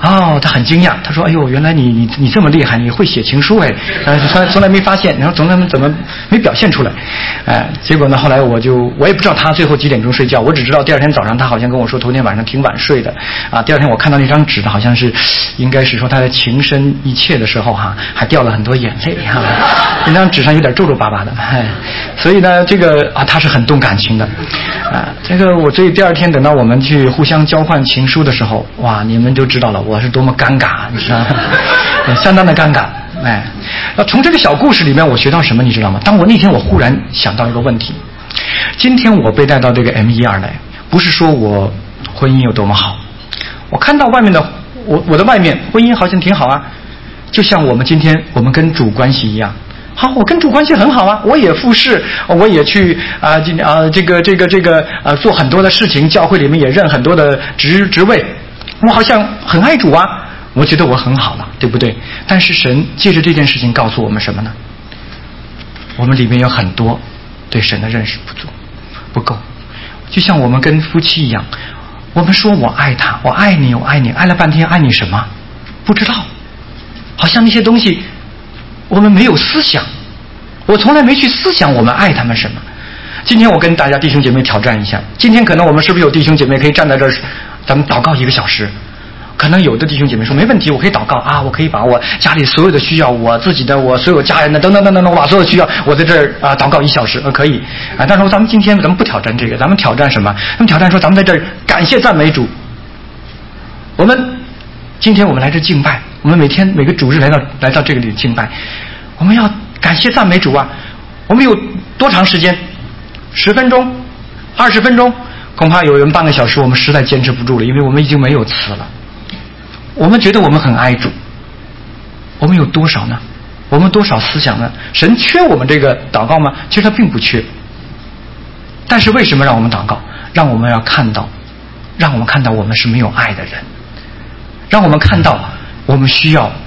哦，他很惊讶，他说：“哎呦，原来你你你这么厉害，你会写情书哎，呃，从来从来没发现，然后从来怎么没表现出来，哎、呃，结果呢，后来我就我也不知道他最后几点钟睡觉，我只知道第二天早上他好像跟我说，头天晚上挺晚睡的，啊，第二天我看到那张纸好像是，应该是说他在情深意切的时候哈，还掉了很多眼泪哈，那张纸上有点皱皱巴巴的，哎，所以呢，这个啊，他是很动感情的，啊，这个我所以第二天等到我们去互相交换情书的时候，哇，你们就知道了。我是多么尴尬，你知道吗？相当的尴尬。哎，那从这个小故事里面我学到什么，你知道吗？当我那天我忽然想到一个问题，今天我被带到这个 M 一 二来，不是说我婚姻有多么好，我看到外面的我我的外面婚姻好像挺好啊，就像我们今天我们跟主关系一样。好，我跟主关系很好啊，我也服侍，我也去啊，这啊这个这个这个啊做很多的事情，教会里面也任很多的职职位。我好像很爱主啊，我觉得我很好了，对不对？但是神借着这件事情告诉我们什么呢？我们里面有很多对神的认识不足，不够。就像我们跟夫妻一样，我们说我爱他，我爱你，我爱你，爱了半天，爱你什么？不知道。好像那些东西我们没有思想，我从来没去思想我们爱他们什么。今天我跟大家弟兄姐妹挑战一下，今天可能我们是不是有弟兄姐妹可以站在这儿，咱们祷告一个小时？可能有的弟兄姐妹说没问题，我可以祷告啊，我可以把我家里所有的需要，我自己的，我所有家人的等等等等等，我把所有的需要，我在这儿啊祷告一小时，呃可以啊。但是咱们今天咱们不挑战这个，咱们挑战什么？咱们挑战说咱们在这儿感谢赞美主。我们今天我们来这敬拜，我们每天每个主日来到来到这个里敬拜，我们要感谢赞美主啊。我们有多长时间？十分钟、二十分钟，恐怕有人半个小时，我们实在坚持不住了，因为我们已经没有词了。我们觉得我们很爱主，我们有多少呢？我们多少思想呢？神缺我们这个祷告吗？其实他并不缺。但是为什么让我们祷告？让我们要看到，让我们看到我们是没有爱的人，让我们看到我们需要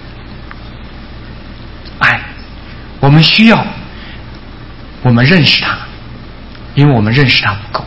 爱，我们需要我们认识他，因为我们认识他不够。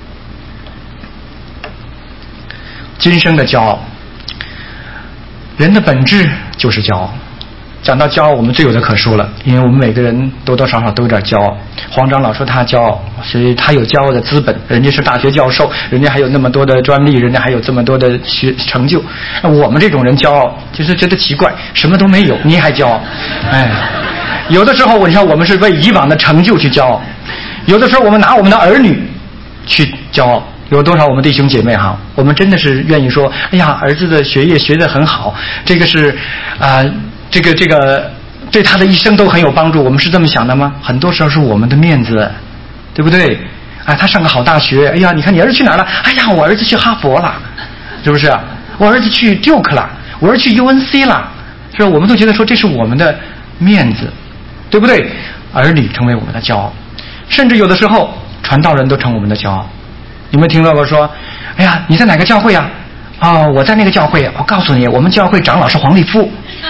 今生的骄傲，人的本质就是骄傲。讲到骄傲，我们最有的可说了，因为我们每个人多多少少都有点骄傲。黄长老说他骄傲，所以他有骄傲的资本，人家是大学教授，人家还有那么多的专利，人家还有这么多的学成就。我们这种人骄傲，就是觉得奇怪，什么都没有，你还骄傲？哎，有的时候我你看我们是为以往的成就去骄傲，有的时候我们拿我们的儿女去骄傲。有多少我们弟兄姐妹哈，我们真的是愿意说，哎呀，儿子的学业学得很好，这个是啊、呃，这个这个对他的一生都很有帮助。我们是这么想的吗？很多时候是我们的面子，对不对？哎，他上个好大学，哎呀，你看你儿子去哪儿了？哎呀，我儿子去哈佛了，是不是？我儿子去 Duke 了，我儿子去 U N C 了，是吧？我们都觉得说这是我们的面子，对不对？儿女成为我们的骄傲，甚至有的时候传道人都成我们的骄傲。有没有听到过说，哎呀，你在哪个教会啊？哦，我在那个教会。我告诉你，我们教会长老是黄立夫，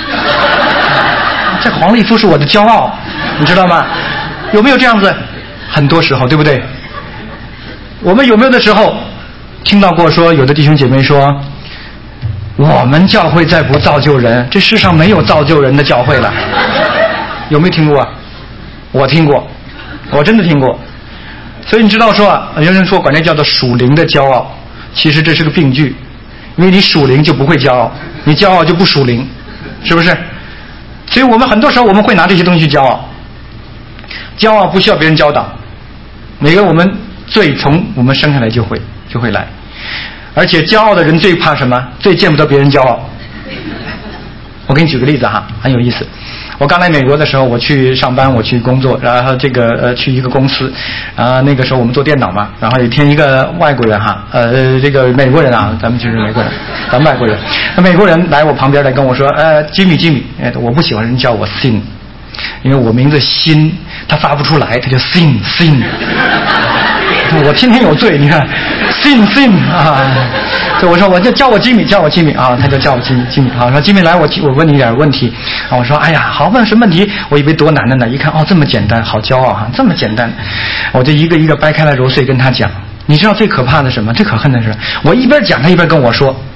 这黄立夫是我的骄傲，你知道吗？有没有这样子？很多时候，对不对？我们有没有的时候听到过说，有的弟兄姐妹说，我们教会再不造就人，这世上没有造就人的教会了。有没有听过？我听过，我真的听过。所以你知道说啊，有人说管这叫做属灵的骄傲，其实这是个病句，因为你属灵就不会骄傲，你骄傲就不属灵，是不是？所以我们很多时候我们会拿这些东西去骄傲，骄傲不需要别人教导，每个我们罪从我们生下来就会就会来，而且骄傲的人最怕什么？最见不得别人骄傲。我给你举个例子哈，很有意思。我刚来美国的时候，我去上班，我去工作，然后这个呃去一个公司，啊那个时候我们做电脑嘛，然后有一天一个外国人哈，呃这个美国人啊，咱们就是美国人，咱们外国人，那美国人来我旁边来跟我说，呃吉米吉米，哎我不喜欢人叫我 Sin， 因为我名字辛，他发不出来，他就 Sin Sin， 我天天有罪，你看 Sin Sin 啊。所以我说我就叫我吉米，叫我吉米啊，他就叫我吉米吉米啊。说吉米来，我我问你一点问题啊。我说哎呀，好，问什么问题？我以为多难的呢，一看哦这么简单，好骄傲哈、啊，这么简单。我就一个一个掰开了揉碎跟他讲。你知道最可怕的是什么？最可恨的是，我一边讲他一边跟我说，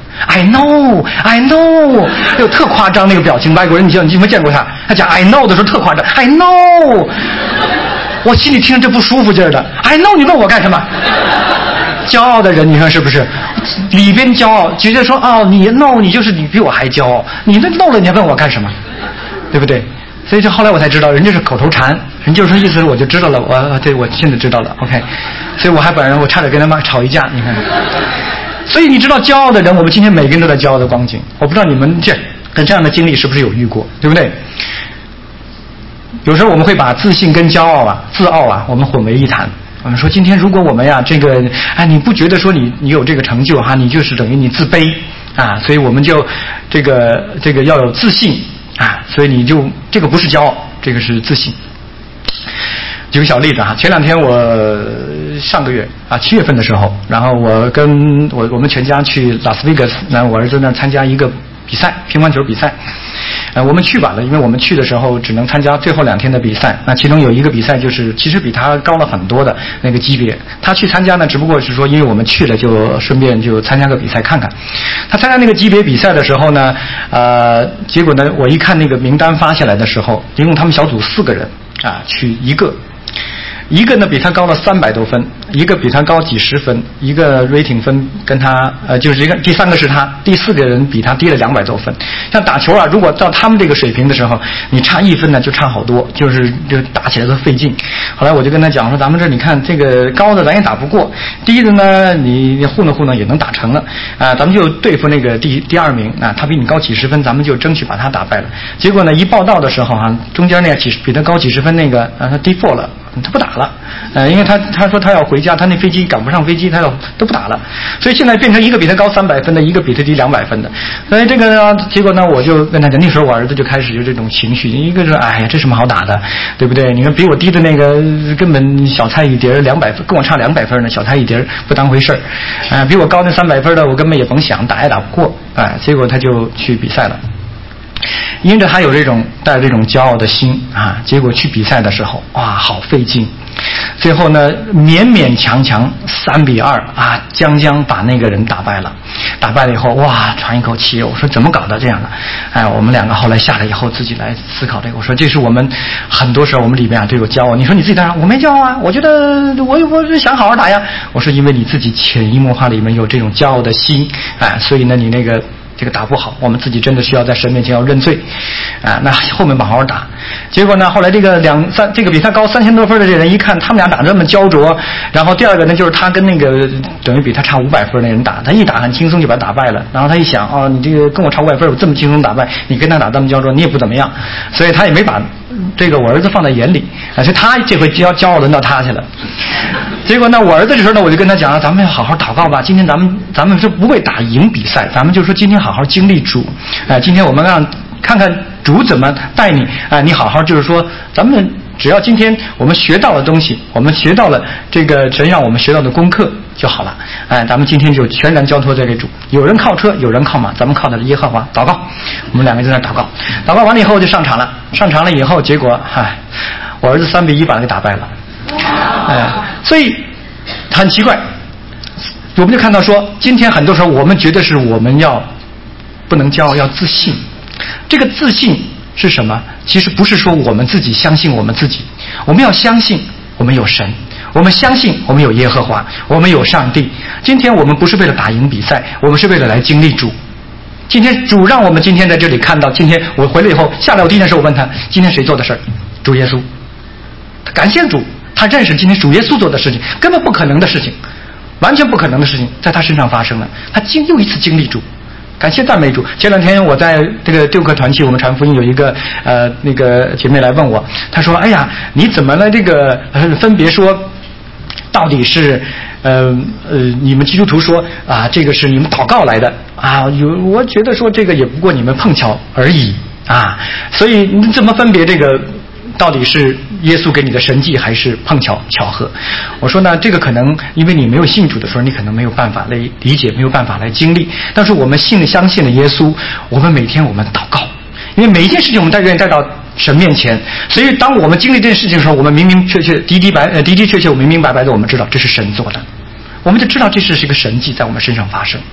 I know, I know， 就特夸张那个表情。外国人，你你有没有见过他？他讲 I know 的时候特夸张 ，I know。我心里听着这不舒服劲儿的 ，I know， 你问我干什么？骄傲的人，你说是不是？里边骄傲，觉得说哦，你 know， 你就是你比我还骄傲，你那 know 了，你还问我干什么？对不对？所以这后来我才知道，人家是口头禅，人就是说意思我就知道了，我对我现在知道了 ，OK。所以我还本人我差点跟他妈吵一架，你看。所以你知道骄傲的人，我们今天每个人都在骄傲的光景。我不知道你们这跟这样的经历是不是有遇过，对不对？有时候我们会把自信跟骄傲啊、自傲啊，我们混为一谈。我们说今天如果我们呀，这个哎，你不觉得说你你有这个成就哈，你就是等于你自卑啊，所以我们就这个这个要有自信啊，所以你就这个不是骄傲，这个是自信。举个小例子哈，前两天我上个月啊七月份的时候，然后我跟我我们全家去拉斯维加斯，那我儿子那儿参加一个比赛，乒乓球比赛。呃，我们去晚了，因为我们去的时候只能参加最后两天的比赛。那其中有一个比赛就是其实比他高了很多的那个级别，他去参加呢，只不过是说因为我们去了，就顺便就参加个比赛看看。他参加那个级别比赛的时候呢，呃，结果呢，我一看那个名单发下来的时候，一共他们小组四个人啊，去一个。一个呢比他高了三百多分，一个比他高几十分，一个 rating 分跟他呃就是一个第三个是他，第四个人比他低了两百多分。像打球啊，如果到他们这个水平的时候，你差一分呢就差好多，就是就打起来都费劲。后来我就跟他讲说，咱们这你看这个高的咱也打不过，低的呢你你糊弄糊弄也能打成了啊、呃，咱们就对付那个第第二名啊，他比你高几十分，咱们就争取把他打败了。结果呢一报道的时候啊，中间那几比他高几十分那个啊他 D 四 了。他不打了，呃，因为他他说他要回家，他那飞机赶不上飞机，他要都不打了，所以现在变成一个比他高三百分的，一个比他低两百分的，所以这个呢，结果呢，我就跟他讲，那时候我儿子就开始有这种情绪，一个是哎呀，这什么好打的，对不对？你看比我低的那个根本小菜一碟，两百分跟我差两百分呢，小菜一碟不当回事儿，啊、呃，比我高那三百分的我根本也甭想，打也打不过，啊、呃，结果他就去比赛了。因着他有这种带着这种骄傲的心啊，结果去比赛的时候，哇，好费劲。最后呢，勉勉强强三比二啊，将将把那个人打败了。打败了以后，哇，喘一口气，我说怎么搞的这样的？哎，我们两个后来下来以后自己来思考这个。我说这是我们很多时候我们里面啊都有骄傲。你说你自己当然我没骄傲啊，我觉得我我是想好好打呀。我说因为你自己潜移默化里面有这种骄傲的心，哎，所以呢你那个。这个打不好，我们自己真的需要在神面前要认罪，啊，那后面吧好好打。结果呢，后来这个两三这个比他高三千多分的这人一看，他们俩打这么焦灼，然后第二个呢就是他跟那个等于比他差五百分的人打，他一打很轻松就把他打败了。然后他一想，哦，你这个跟我差五百分，我这么轻松打败你，跟他打这么焦灼，你也不怎么样，所以他也没把这个我儿子放在眼里，啊，所以他这回骄骄傲轮到他去了。结果呢，我儿子这时候呢，我就跟他讲了，咱们要好好祷告吧。今天咱们咱们是不为打赢比赛，咱们就说今天好好经历主，哎、呃，今天我们让看看主怎么带你，哎、呃，你好好就是说，咱们只要今天我们学到了东西，我们学到了这个神让我们学到的功课就好了，哎、呃，咱们今天就全然交托在给主。有人靠车，有人靠马，咱们靠的是耶和华。祷告，我们两个就在那祷告，祷告完了以后就上场了。上场了以后，结果，嗨，我儿子三比一把他给打败了。哎、呃，所以很奇怪，我们就看到说，今天很多时候我们觉得是我们要不能骄傲，要自信。这个自信是什么？其实不是说我们自己相信我们自己，我们要相信我们有神，我们相信我们有耶和华，我们有上帝。今天我们不是为了打赢比赛，我们是为了来经历主。今天主让我们今天在这里看到，今天我回来以后下来，我第一件事我问他，今天谁做的事儿？主耶稣。他感谢主，他认识今天主耶稣做的事情，根本不可能的事情，完全不可能的事情在他身上发生了，他经又一次经历主。感谢赞美主。前两天我在这个六课团契我们传福音，有一个呃那个姐妹来问我，她说哎呀你怎么了这个分别说到底是呃呃你们基督徒说啊这个是你们祷告来的啊，有我觉得说这个也不过你们碰巧而已啊，所以你怎么分别这个到底是耶稣给你的神迹还是碰巧巧合？我说呢，这个可能因为你没有信主的时候，你可能没有办法来理解，没有办法来经历。但是我们信相信了耶稣，我们每天我们祷告，因为每一件事情我们带愿意带到神面前，所以当我们经历这件事情的时候，我们明明确确、的的白呃的的确确，我们明明白白的我们知道这是神做的，我们就知道这是一个神迹在我们身上发生。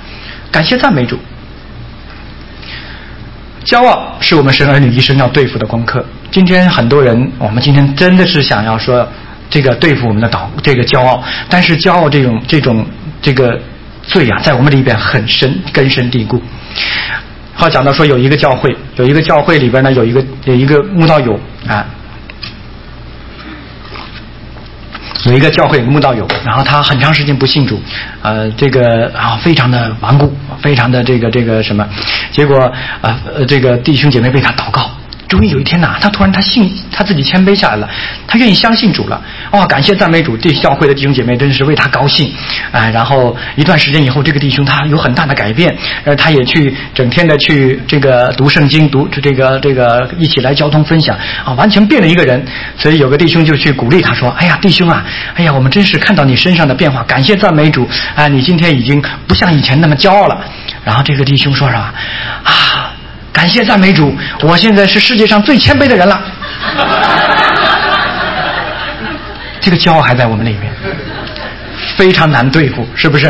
感谢赞美主。骄傲是我们神儿女一生要对付的功课。今天很多人，我们今天真的是想要说这个对付我们的祷这个骄傲，但是骄傲这种这种这个罪啊，在我们里边很深根深蒂固。好，讲到说有一个教会，有一个教会里边呢有一个有一个慕道友啊。有一个教会慕道友，然后他很长时间不信主，呃，这个啊非常的顽固，非常的这个这个什么，结果呃这个弟兄姐妹为他祷告，终于有一天呐、啊，他突然他信他自己谦卑下来了，他愿意相信主了。哇、哦，感谢赞美主！弟教会的弟兄姐妹真是为他高兴啊、呃！然后一段时间以后，这个弟兄他有很大的改变，呃，他也去整天的去这个读圣经，读这个这个一起来交通分享啊，完全变了一个人。所以有个弟兄就去鼓励他说：“哎呀，弟兄啊，哎呀，我们真是看到你身上的变化，感谢赞美主啊、呃！你今天已经不像以前那么骄傲了。”然后这个弟兄说什么啊？感谢赞美主，我现在是世界上最谦卑的人了。这个骄傲还在我们里面，非常难对付，是不是？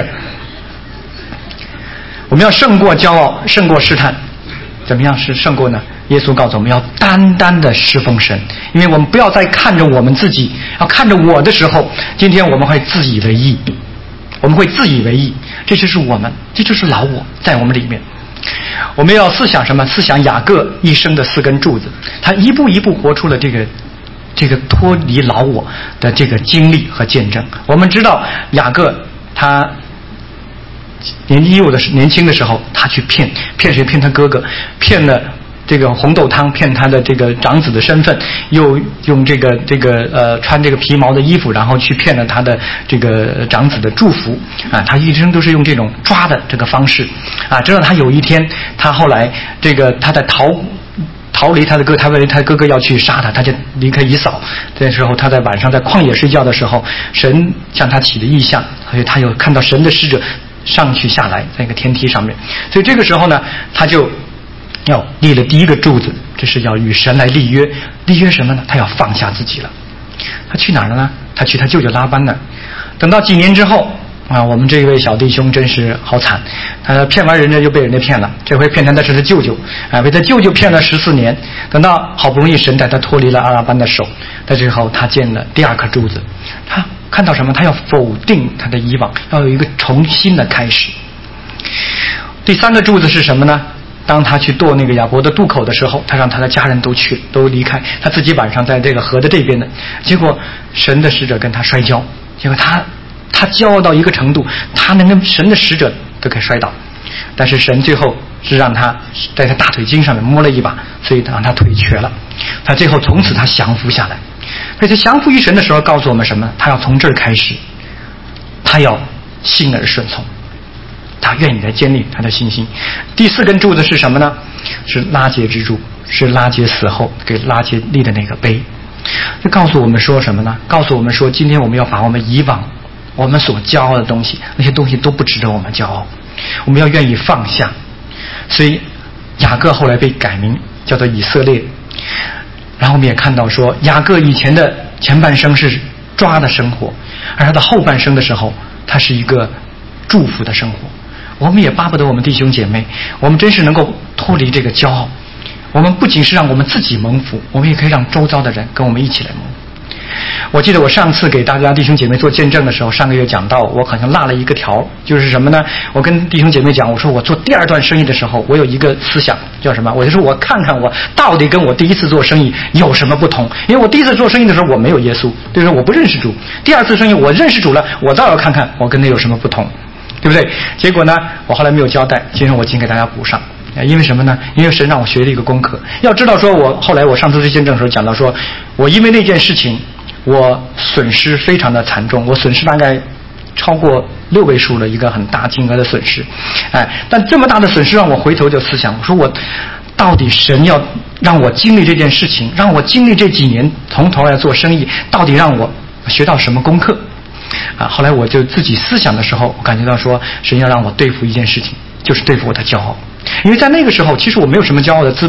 我们要胜过骄傲，胜过试探。怎么样是胜过呢？耶稣告诉我们要单单的侍奉神，因为我们不要再看着我们自己，要看着我的时候，今天我们会自以为意，我们会自以为意，这就是我们，这就是老我在我们里面。我们要思想什么？思想雅各一生的四根柱子，他一步一步活出了这个这个脱离老我的这个经历和见证。我们知道雅各他年幼的年轻的时候，他去骗骗谁？骗他哥哥，骗了这个红豆汤，骗他的这个长子的身份，又用这个这个呃穿这个皮毛的衣服，然后去骗了他的这个长子的祝福啊！他一生都是用这种抓的这个方式啊！直到他有一天，他后来这个他在逃逃离他的哥，他为他哥哥要去杀他，他就离开以扫。这时候他在晚上在旷野睡觉的时候，神向他起的异象，所以他有看到神的使者上去下来在一个天梯上面，所以这个时候呢，他就要立了第一个柱子，这是要与神来立约。立约什么呢？他要放下自己了。他去哪儿了呢？他去他舅舅拉班那儿。等到几年之后啊，我们这位小弟兄真是好惨，他骗完人家就被人家骗了，这回骗他的是他舅舅啊，被他舅舅骗了十四年。等到好不容易神带他脱离了阿拉班的手，在最后他建了第二颗柱子。他看到什么？他要否定他的以往，要有一个重新的开始。第三个柱子是什么呢？当他去渡那个雅伯的渡口的时候，他让他的家人都去都离开，他自己晚上在这个河的这边的。结果神的使者跟他摔跤，结果他他骄傲到一个程度，他能跟神的使者都给摔倒。但是神最后是让他在他大腿筋上面摸了一把，所以让他腿瘸了。他最后从此他降服下来。而且降服于神的时候告诉我们什么？他要从这儿开始，他要信而顺从，他愿意来建立他的信心。第四根柱子是什么呢？是拉结之柱，是拉结死后给拉结立的那个碑。这告诉我们说什么呢？告诉我们说，今天我们要把我们以往我们所骄傲的东西，那些东西都不值得我们骄傲，我们要愿意放下。所以雅各后来被改名叫做以色列。然后我们也看到说，雅各以前的前半生是抓的生活，而他的后半生的时候，他是一个祝福的生活。我们也巴不得我们弟兄姐妹，我们真是能够脱离这个骄傲。我们不仅是让我们自己蒙福，我们也可以让周遭的人跟我们一起来蒙福。我记得我上次给大家弟兄姐妹做见证的时候，上个月讲到，我好像落了一个条，就是什么呢？我跟弟兄姐妹讲，我说我做第二段生意的时候，我有一个思想叫什么？我就说我看看我到底跟我第一次做生意有什么不同？因为我第一次做生意的时候我没有耶稣，就是我不认识主。第二次生意我认识主了，我倒要看看我跟他有什么不同，对不对？结果呢，我后来没有交代，今天我请给大家补上。因为什么呢？因为神让我学了一个功课。要知道说，我后来我上次去见证的时候讲到说，我因为那件事情，我损失非常的惨重，我损失大概超过六位数了一个很大金额的损失。哎，但这么大的损失让我回头就思想，我说我到底神要让我经历这件事情，让我经历这几年从头来做生意，到底让我学到什么功课？啊，后来我就自己思想的时候，我感觉到说，神要让我对付一件事情，就是对付我的骄傲。因为在那个时候，其实我没有什么骄傲的资本，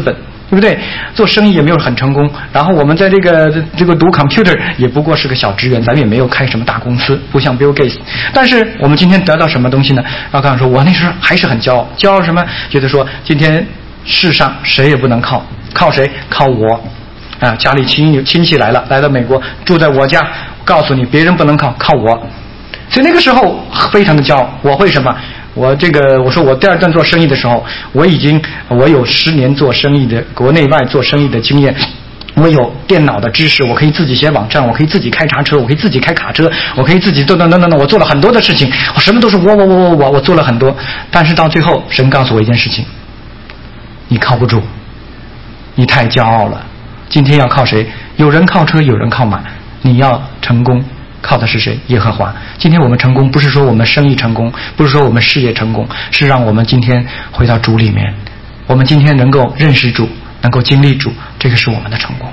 对不对？做生意也没有很成功，然后我们在这个这个读 computer 也不过是个小职员，咱们也没有开什么大公司，不像 Bill Gates。但是我们今天得到什么东西呢？要告诉说，我那时候还是很骄傲，骄傲什么？觉得说今天世上谁也不能靠，靠谁？靠我。啊，家里亲亲戚来了，来到美国住在我家，告诉你别人不能靠，靠我。所以那个时候非常的骄傲。我会什么？我这个我说我第二段做生意的时候，我已经我有十年做生意的国内外做生意的经验，我有电脑的知识，我可以自己写网站，我可以自己开茶车，我可以自己开卡车，我可以自己等等等等等，我做了很多的事情，我什么都是我我我我我我做了很多。但是到最后神告诉我一件事情，你靠不住，你太骄傲了。今天要靠谁？有人靠车，有人靠马，你要成功靠的是谁？耶和华。今天我们成功不是说我们生意成功，不是说我们事业成功，是让我们今天回到主里面，我们今天能够认识主，能够经历主，这个是我们的成功。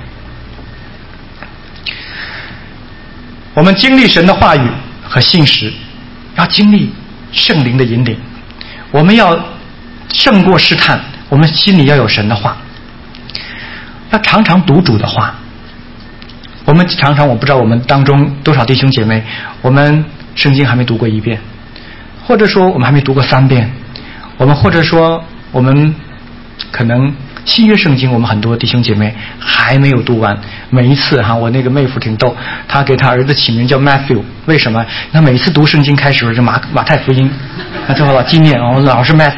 我们经历神的话语和信实，要经历圣灵的引领，我们要胜过试探，我们心里要有神的话，要常常读主的话。我们常常，我不知道我们当中多少弟兄姐妹，我们圣经还没读过一遍，或者说我们还没读过三遍，我们或者说我们可能新约圣经，我们很多弟兄姐妹还没有读完。每一次哈，我那个妹夫挺逗，他给他儿子起名叫 Matthew， 为什么？他每次读圣经开始是马马太福音，那最后老纪念哦，老是 Matthew 。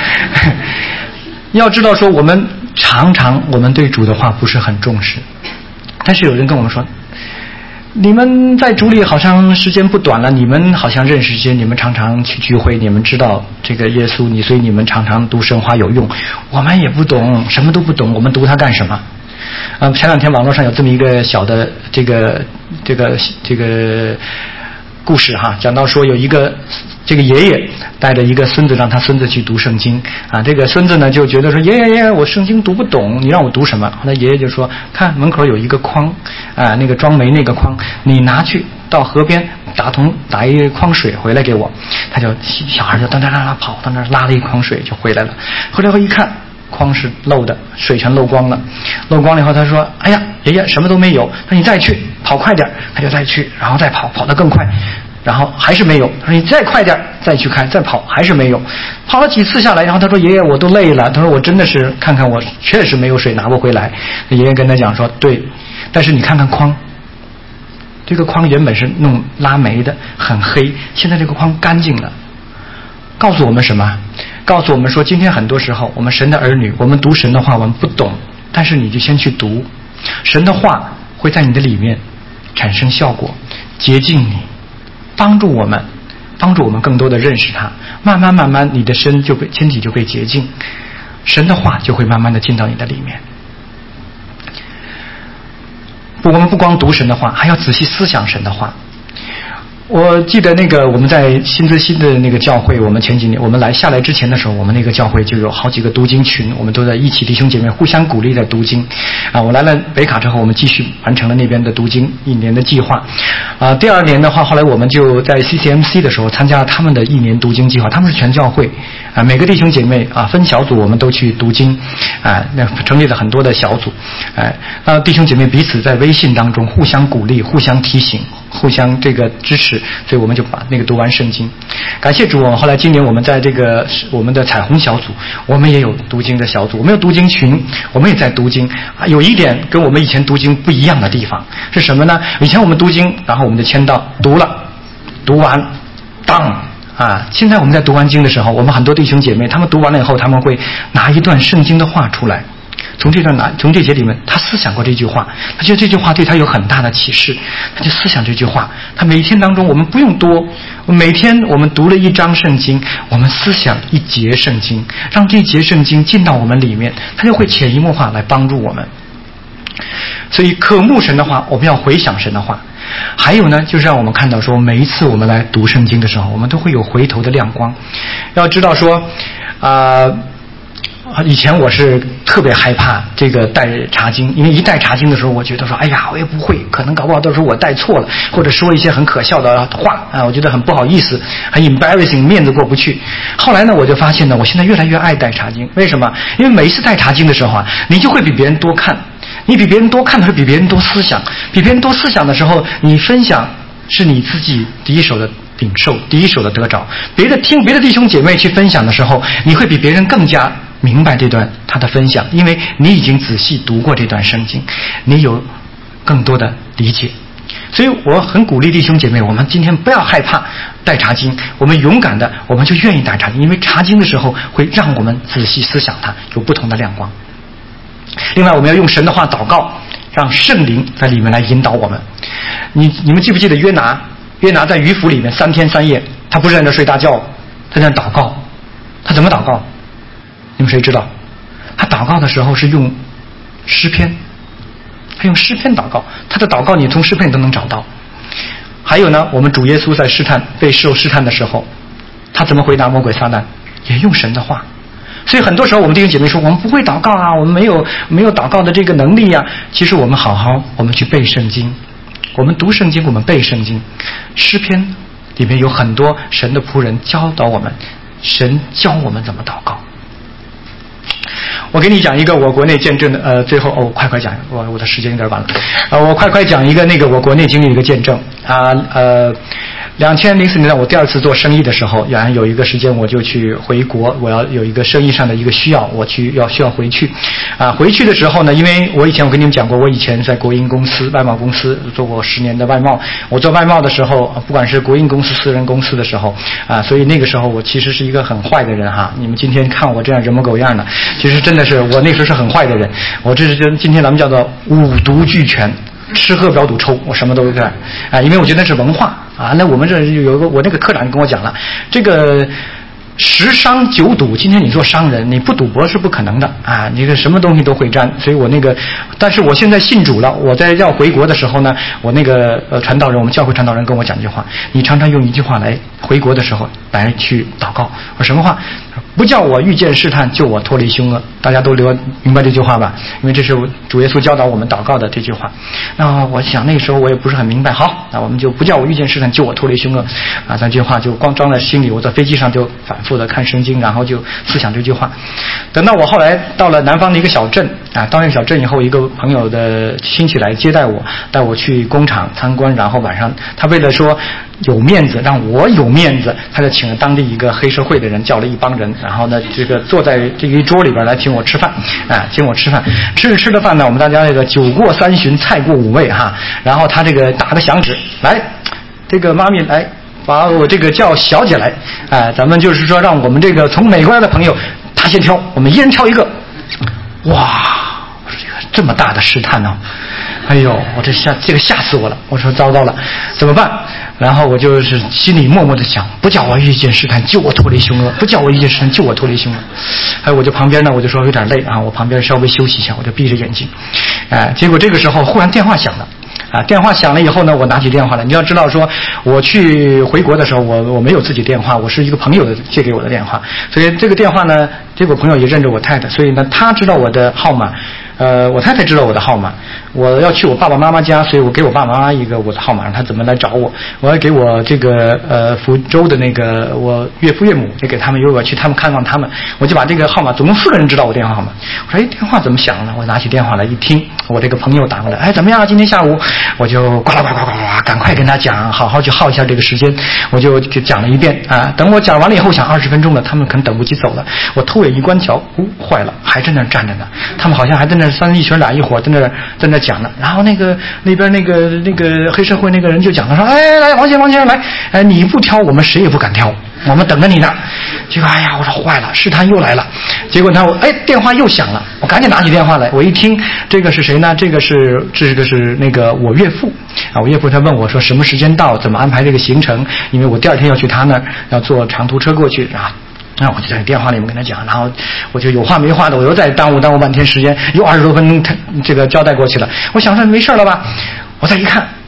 要知道说，我们常常我们对主的话不是很重视。但是有人跟我们说，你们在主里好像时间不短了，你们好像认识些，你们常常去聚会，你们知道这个耶稣，你所以你们常常读神话有用。我们也不懂，什么都不懂，我们读它干什么？呃，前两天网络上有这么一个小的这个这个这个故事哈，讲到说有一个这个爷爷带着一个孙子，让他孙子去读圣经啊。这个孙子呢就觉得说，爷爷爷爷，我圣经读不懂，你让我读什么？后来爷爷就说，看门口有一个筐啊，那个装煤那个筐，你拿去到河边打桶打一筐水回来给我。他就小孩就噔噔噔噔跑到那儿拉了一筐水就回来了。回来后一看，筐是漏的，水全漏光了。漏光了以后，他说：“哎呀，爷爷什么都没有。”他说：“你再去，跑快点。”他就再去，然后再跑，跑得更快。然后还是没有。他说：“你再快点，再去看，再跑，还是没有。”跑了几次下来，然后他说：“爷爷，我都累了。”他说：“我真的是看看，我确实没有水拿不回来。”爷爷跟他讲说：“对，但是你看看筐，这个筐原本是弄拉煤的，很黑，现在这个筐干净了。告诉我们什么？告诉我们说，今天很多时候我们神的儿女，我们读神的话我们不懂，但是你就先去读神的话，会在你的里面产生效果，洁净你，帮助我们帮助我们更多的认识他。慢慢慢慢你的身就被身体就被洁净，神的话就会慢慢的进到你的里面。不，我们不光读神的话，还要仔细思想神的话。我记得那个我们在新泽西的那个教会，我们前几年我们来下来之前的时候，我们那个教会就有好几个读经群，我们都在一起，弟兄姐妹互相鼓励在读经啊。我来了北卡之后，我们继续完成了那边的读经一年的计划啊。第二年的话，后来我们就在 C C M C 的时候参加了他们的一年读经计划，他们是全教会啊，每个弟兄姐妹啊分小组，我们都去读经啊，那成立了很多的小组，哎，那弟兄姐妹彼此在微信当中互相鼓励、互相提醒、互相这个支持，所以我们就把那个读完圣经。感谢主，我们后来今年我们在这个我们的彩虹小组，我们也有读经的小组，我们有读经群，我们也在读经啊。有一点跟我们以前读经不一样的地方是什么呢？以前我们读经，然后我们就签到读了，读完当啊。现在我们在读完经的时候，我们很多弟兄姐妹他们读完了以后，他们会拿一段圣经的话出来，从这段拿从这节里面他思想过这句话，他觉得这句话对他有很大的启示，他就思想这句话。他每一天当中我们不用多，每天我们读了一章圣经，我们思想一节圣经，让这一节圣经进到我们里面，他就会潜移默化来帮助我们。所以渴慕神的话，我们要回想神的话。还有呢，就是让我们看到说，每一次我们来读圣经的时候，我们都会有回头的亮光。要知道说啊、呃以前我是特别害怕这个带茶经，因为一带茶经的时候，我觉得说，哎呀，我也不会，可能搞不好到时候我带错了，或者说一些很可笑的话啊，我觉得很不好意思，很 embarrassing， 面子过不去。后来呢，我就发现呢，我现在越来越爱带茶经。为什么？因为每一次带茶经的时候啊，你就会比别人多看，你比别人多看的时候，比别人多思想，比别人多思想的时候，你分享是你自己第一手的领受，第一手的得着。别的听别的弟兄姐妹去分享的时候，你会比别人更加明白这段他的分享，因为你已经仔细读过这段圣经，你有更多的理解。所以我很鼓励弟兄姐妹，我们今天不要害怕带茶经，我们勇敢的，我们就愿意带茶经，因为茶经的时候会让我们仔细思想它，有不同的亮光。另外，我们要用神的话祷告，让圣灵在里面来引导我们。你你们记不记得约拿？约拿在鱼府里面三天三夜，他不是在那睡大觉，他在那祷告。他怎么祷告？你们谁知道？他祷告的时候是用诗篇，他用诗篇祷告。他的祷告你从诗篇都能找到。还有呢，我们主耶稣在试探被受试探的时候，他怎么回答魔鬼撒旦？也用神的话。所以很多时候我们弟兄姐妹说我们不会祷告啊，我们没有没有祷告的这个能力啊。其实我们好好我们去背圣经，我们读圣经，我们背圣经。诗篇里面有很多神的仆人教导我们，神教我们怎么祷告。我给你讲一个我国内见证的，呃，最后哦，快快讲，我我的时间有点晚了，呃，我快快讲一个那个我国内经历的一个见证啊，呃，两千零四年我第二次做生意的时候，然后有一个时间我就去回国，我要有一个生意上的一个需要，我去要需要回去，啊，回去的时候呢，因为我以前我跟你们讲过，我以前在国营公司外贸公司做过十年的外贸，我做外贸的时候，不管是国营公司、私人公司的时候，啊，所以那个时候我其实是一个很坏的人哈，你们今天看我这样人模狗样的，其实真的是我那时候是很坏的人，我这是今天咱们叫做五毒俱全。吃喝嫖赌抽，我什么都干啊！因为我觉得那是文化啊。那我们这有个我那个科长跟我讲了，这个十商九赌，今天你做商人，你不赌博是不可能的啊！你这什么东西都会沾，所以我那个，但是我现在信主了。我在要回国的时候呢，我那个呃传道人，我们教会传道人跟我讲一句话：你常常用一句话来回国的时候来去祷告。我说什么话？不叫我遇见试探，救我脱离凶恶。大家都留明白这句话吧？因为这是主耶稣教导我们祷告的这句话。那我想那时候我也不是很明白。好，那我们就不叫我遇见试探，救我脱离凶恶啊！这句话就光装在心里。我在飞机上就反复的看圣经，然后就思想这句话。等到我后来到了南方的一个小镇啊，到那个小镇以后，一个朋友的亲戚来接待我，带我去工厂参观，然后晚上他为了说有面子，让我有面子，他就请了当地一个黑社会的人，叫了一帮人，然后呢，这个坐在这一桌里边来请我吃饭，啊，请我吃饭，吃着吃着饭呢，我们大家这个酒过三巡，菜过五味哈，然后他这个打个响指，来，这个妈咪来，把我这个叫小姐来，哎、呃，咱们就是说让我们这个从美国来的朋友，他先挑，我们一人挑一个，哇，我说这个这么大的试探呢、哦，哎呦，我这吓这个吓死我了，我说糟糕了，怎么办？然后我就是心里默默的想，不叫我遇见试探，救我脱离凶恶；不叫我遇见试探，救我脱离凶恶。还有我就旁边呢，我就说有点累啊，我旁边稍微休息一下，我就闭着眼睛，哎、呃，结果这个时候忽然电话响了。啊，电话响了以后呢，我拿起电话来。你要知道说，我去回国的时候，我我没有自己电话，我是一个朋友的借给我的电话，所以这个电话呢，结果朋友也认着我太太，所以呢，他知道我的号码，呃，我太太知道我的号码。我要去我爸爸妈妈家，所以我给我爸爸妈妈一个我的号码，让他怎么来找我。我要给我这个呃福州的那个我岳父岳母也给他们，因为我去他们看望他们，我就把这个号码，总共四个人知道我电话号码。我说哎，电话怎么响了？我拿起电话来一听，我这个朋友打过来，哎，怎么样？今天下午我就呱啦呱啦呱啦，赶快跟他讲，好好去耗一下这个时间。我就就讲了一遍啊。等我讲完了以后，想二十分钟了，他们可能等不及走了。我偷眼一观瞧，哦，坏了，还在那站着呢。他们好像还在那三一群俩一伙在那在那讲呢。然后那个那边那个那个黑社会那个人就讲了说，哎，来王先王先生来，哎，你不挑，我们谁也不敢挑，我们等着你呢。结果哎呀，我说坏了，试探又来了。结果他哎电话又响了，我赶紧拿起电话来，我一听这个是谁呢？这个是这个是那个我岳父啊，我岳父他问我说什么时间到，怎么安排这个行程？因为我第二天要去他那儿，要坐长途车过去啊。那我就在电话里面跟他讲，然后我就有话没话的，我又再耽误耽误半天时间，又二十多分钟，这个交代过去了。我想说没事了吧？我再一看，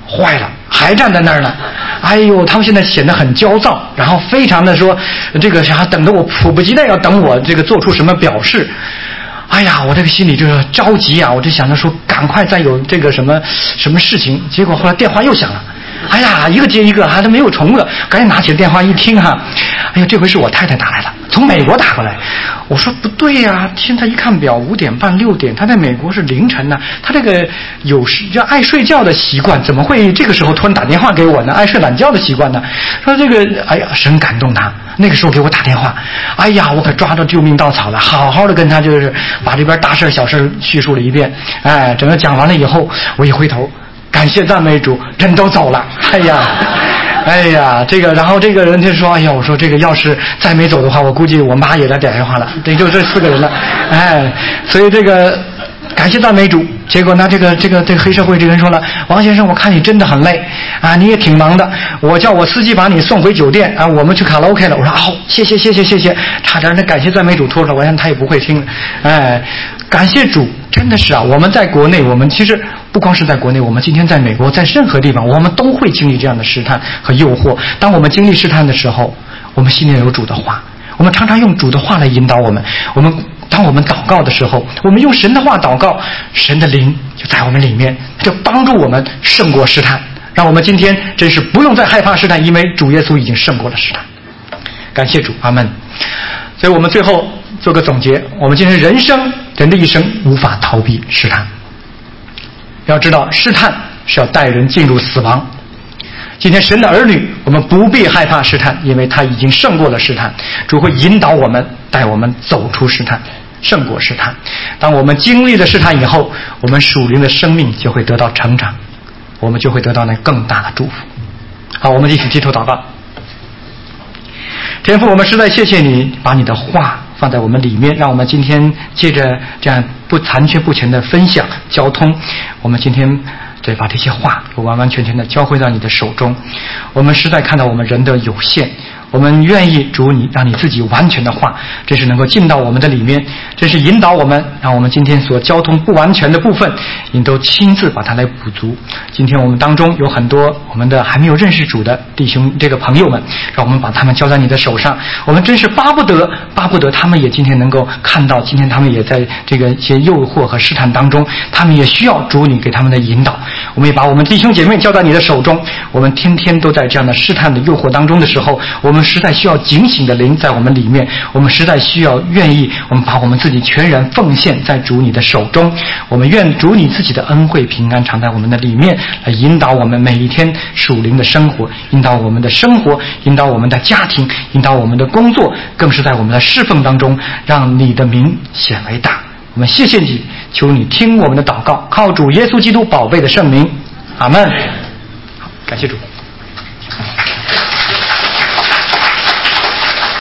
坏了，还站在那儿呢。哎呦，他们现在显得很焦躁，然后非常的说这个啥，等着我迫不及待要等我这个做出什么表示。哎呀，我这个心里就是着急啊，我就想着说赶快再有这个什么什么事情。结果后来电话又响了，哎呀，一个接一个，还都没有重了，赶紧拿起电话一听哈，哎呦，这回是我太太打来了，从美国打过来。我说不对呀、啊，现在一看表五点半六点，他在美国是凌晨呢，他这个有就爱睡觉的习惯，怎么会这个时候突然打电话给我呢？爱睡懒觉的习惯呢？说这个，哎呀，神感动他，那个时候给我打电话，哎呀，我可抓到救命稻草了，好好的跟他就是把这边大事小事叙述了一遍，哎，整个讲完了以后，我一回头，感谢赞美主，人都走了，哎呀。哎呀，这个，然后这个人就说：“哎呀，我说这个要是再没走的话，我估计我妈也来打电话了。”这就这四个人了，哎，所以这个感谢赞美主。结果呢，这个这个这个黑社会这个人说了：“王先生，我看你真的很累啊，你也挺忙的，我叫我司机把你送回酒店啊，我们去卡拉 OK 了。”我说：“好、哦，谢谢谢谢谢谢。”差点那感谢赞美主拖着，我想他也不会听，哎，感谢主，真的是啊，我们在国内，我们其实。不光是在国内，我们今天在美国，在任何地方，我们都会经历这样的试探和诱惑。当我们经历试探的时候，我们心里有主的话，我们常常用主的话来引导我们。我们当我们祷告的时候，我们用神的话祷告，神的灵就在我们里面，就帮助我们胜过试探，让我们今天真是不用再害怕试探，因为主耶稣已经胜过了试探。感谢主，阿们。所以我们最后做个总结，我们今天人生人的一生无法逃避试探。要知道，试探是要带人进入死亡。今天神的儿女，我们不必害怕试探，因为他已经胜过了试探。主会引导我们，带我们走出试探，胜过试探。当我们经历了试探以后，我们属灵的生命就会得到成长，我们就会得到那更大的祝福。好，我们一起低头祷告。天父，我们实在谢谢你，把你的话放在我们里面，让我们今天借着这样不残缺不全的分享交通，我们今天对把这些话完完全全的交汇到你的手中。我们实在看到我们人的有限，我们愿意主你让你自己完全的话，这是能够进到我们的里面，这是引导我们，让我们今天所交通不完全的部分，你都亲自把它来补足。今天我们当中有很多我们的还没有认识主的弟兄这个朋友们，让我们把他们交在你的手上。我们真是巴不得巴不得他们也今天能够看到，今天他们也在这个一些诱惑和试探当中，他们也需要主你给他们的引导。我们也把我们弟兄姐妹交在你的手中，我们天天都在这样的试探的诱惑当中的时候，我们实在需要警醒的灵在我们里面，我们实在需要愿意我们把我们自己全然奉献在主你的手中。我们愿主你自己的恩惠平安常在我们的里面，来引导我们每一天属灵的生活，引导我们的生活，引导我们的家庭，引导我们的工作，更是在我们的侍奉当中让你的名显为大。我们谢谢你，求你听我们的祷告，靠主耶稣基督宝贝的圣名，阿们。好，感谢主。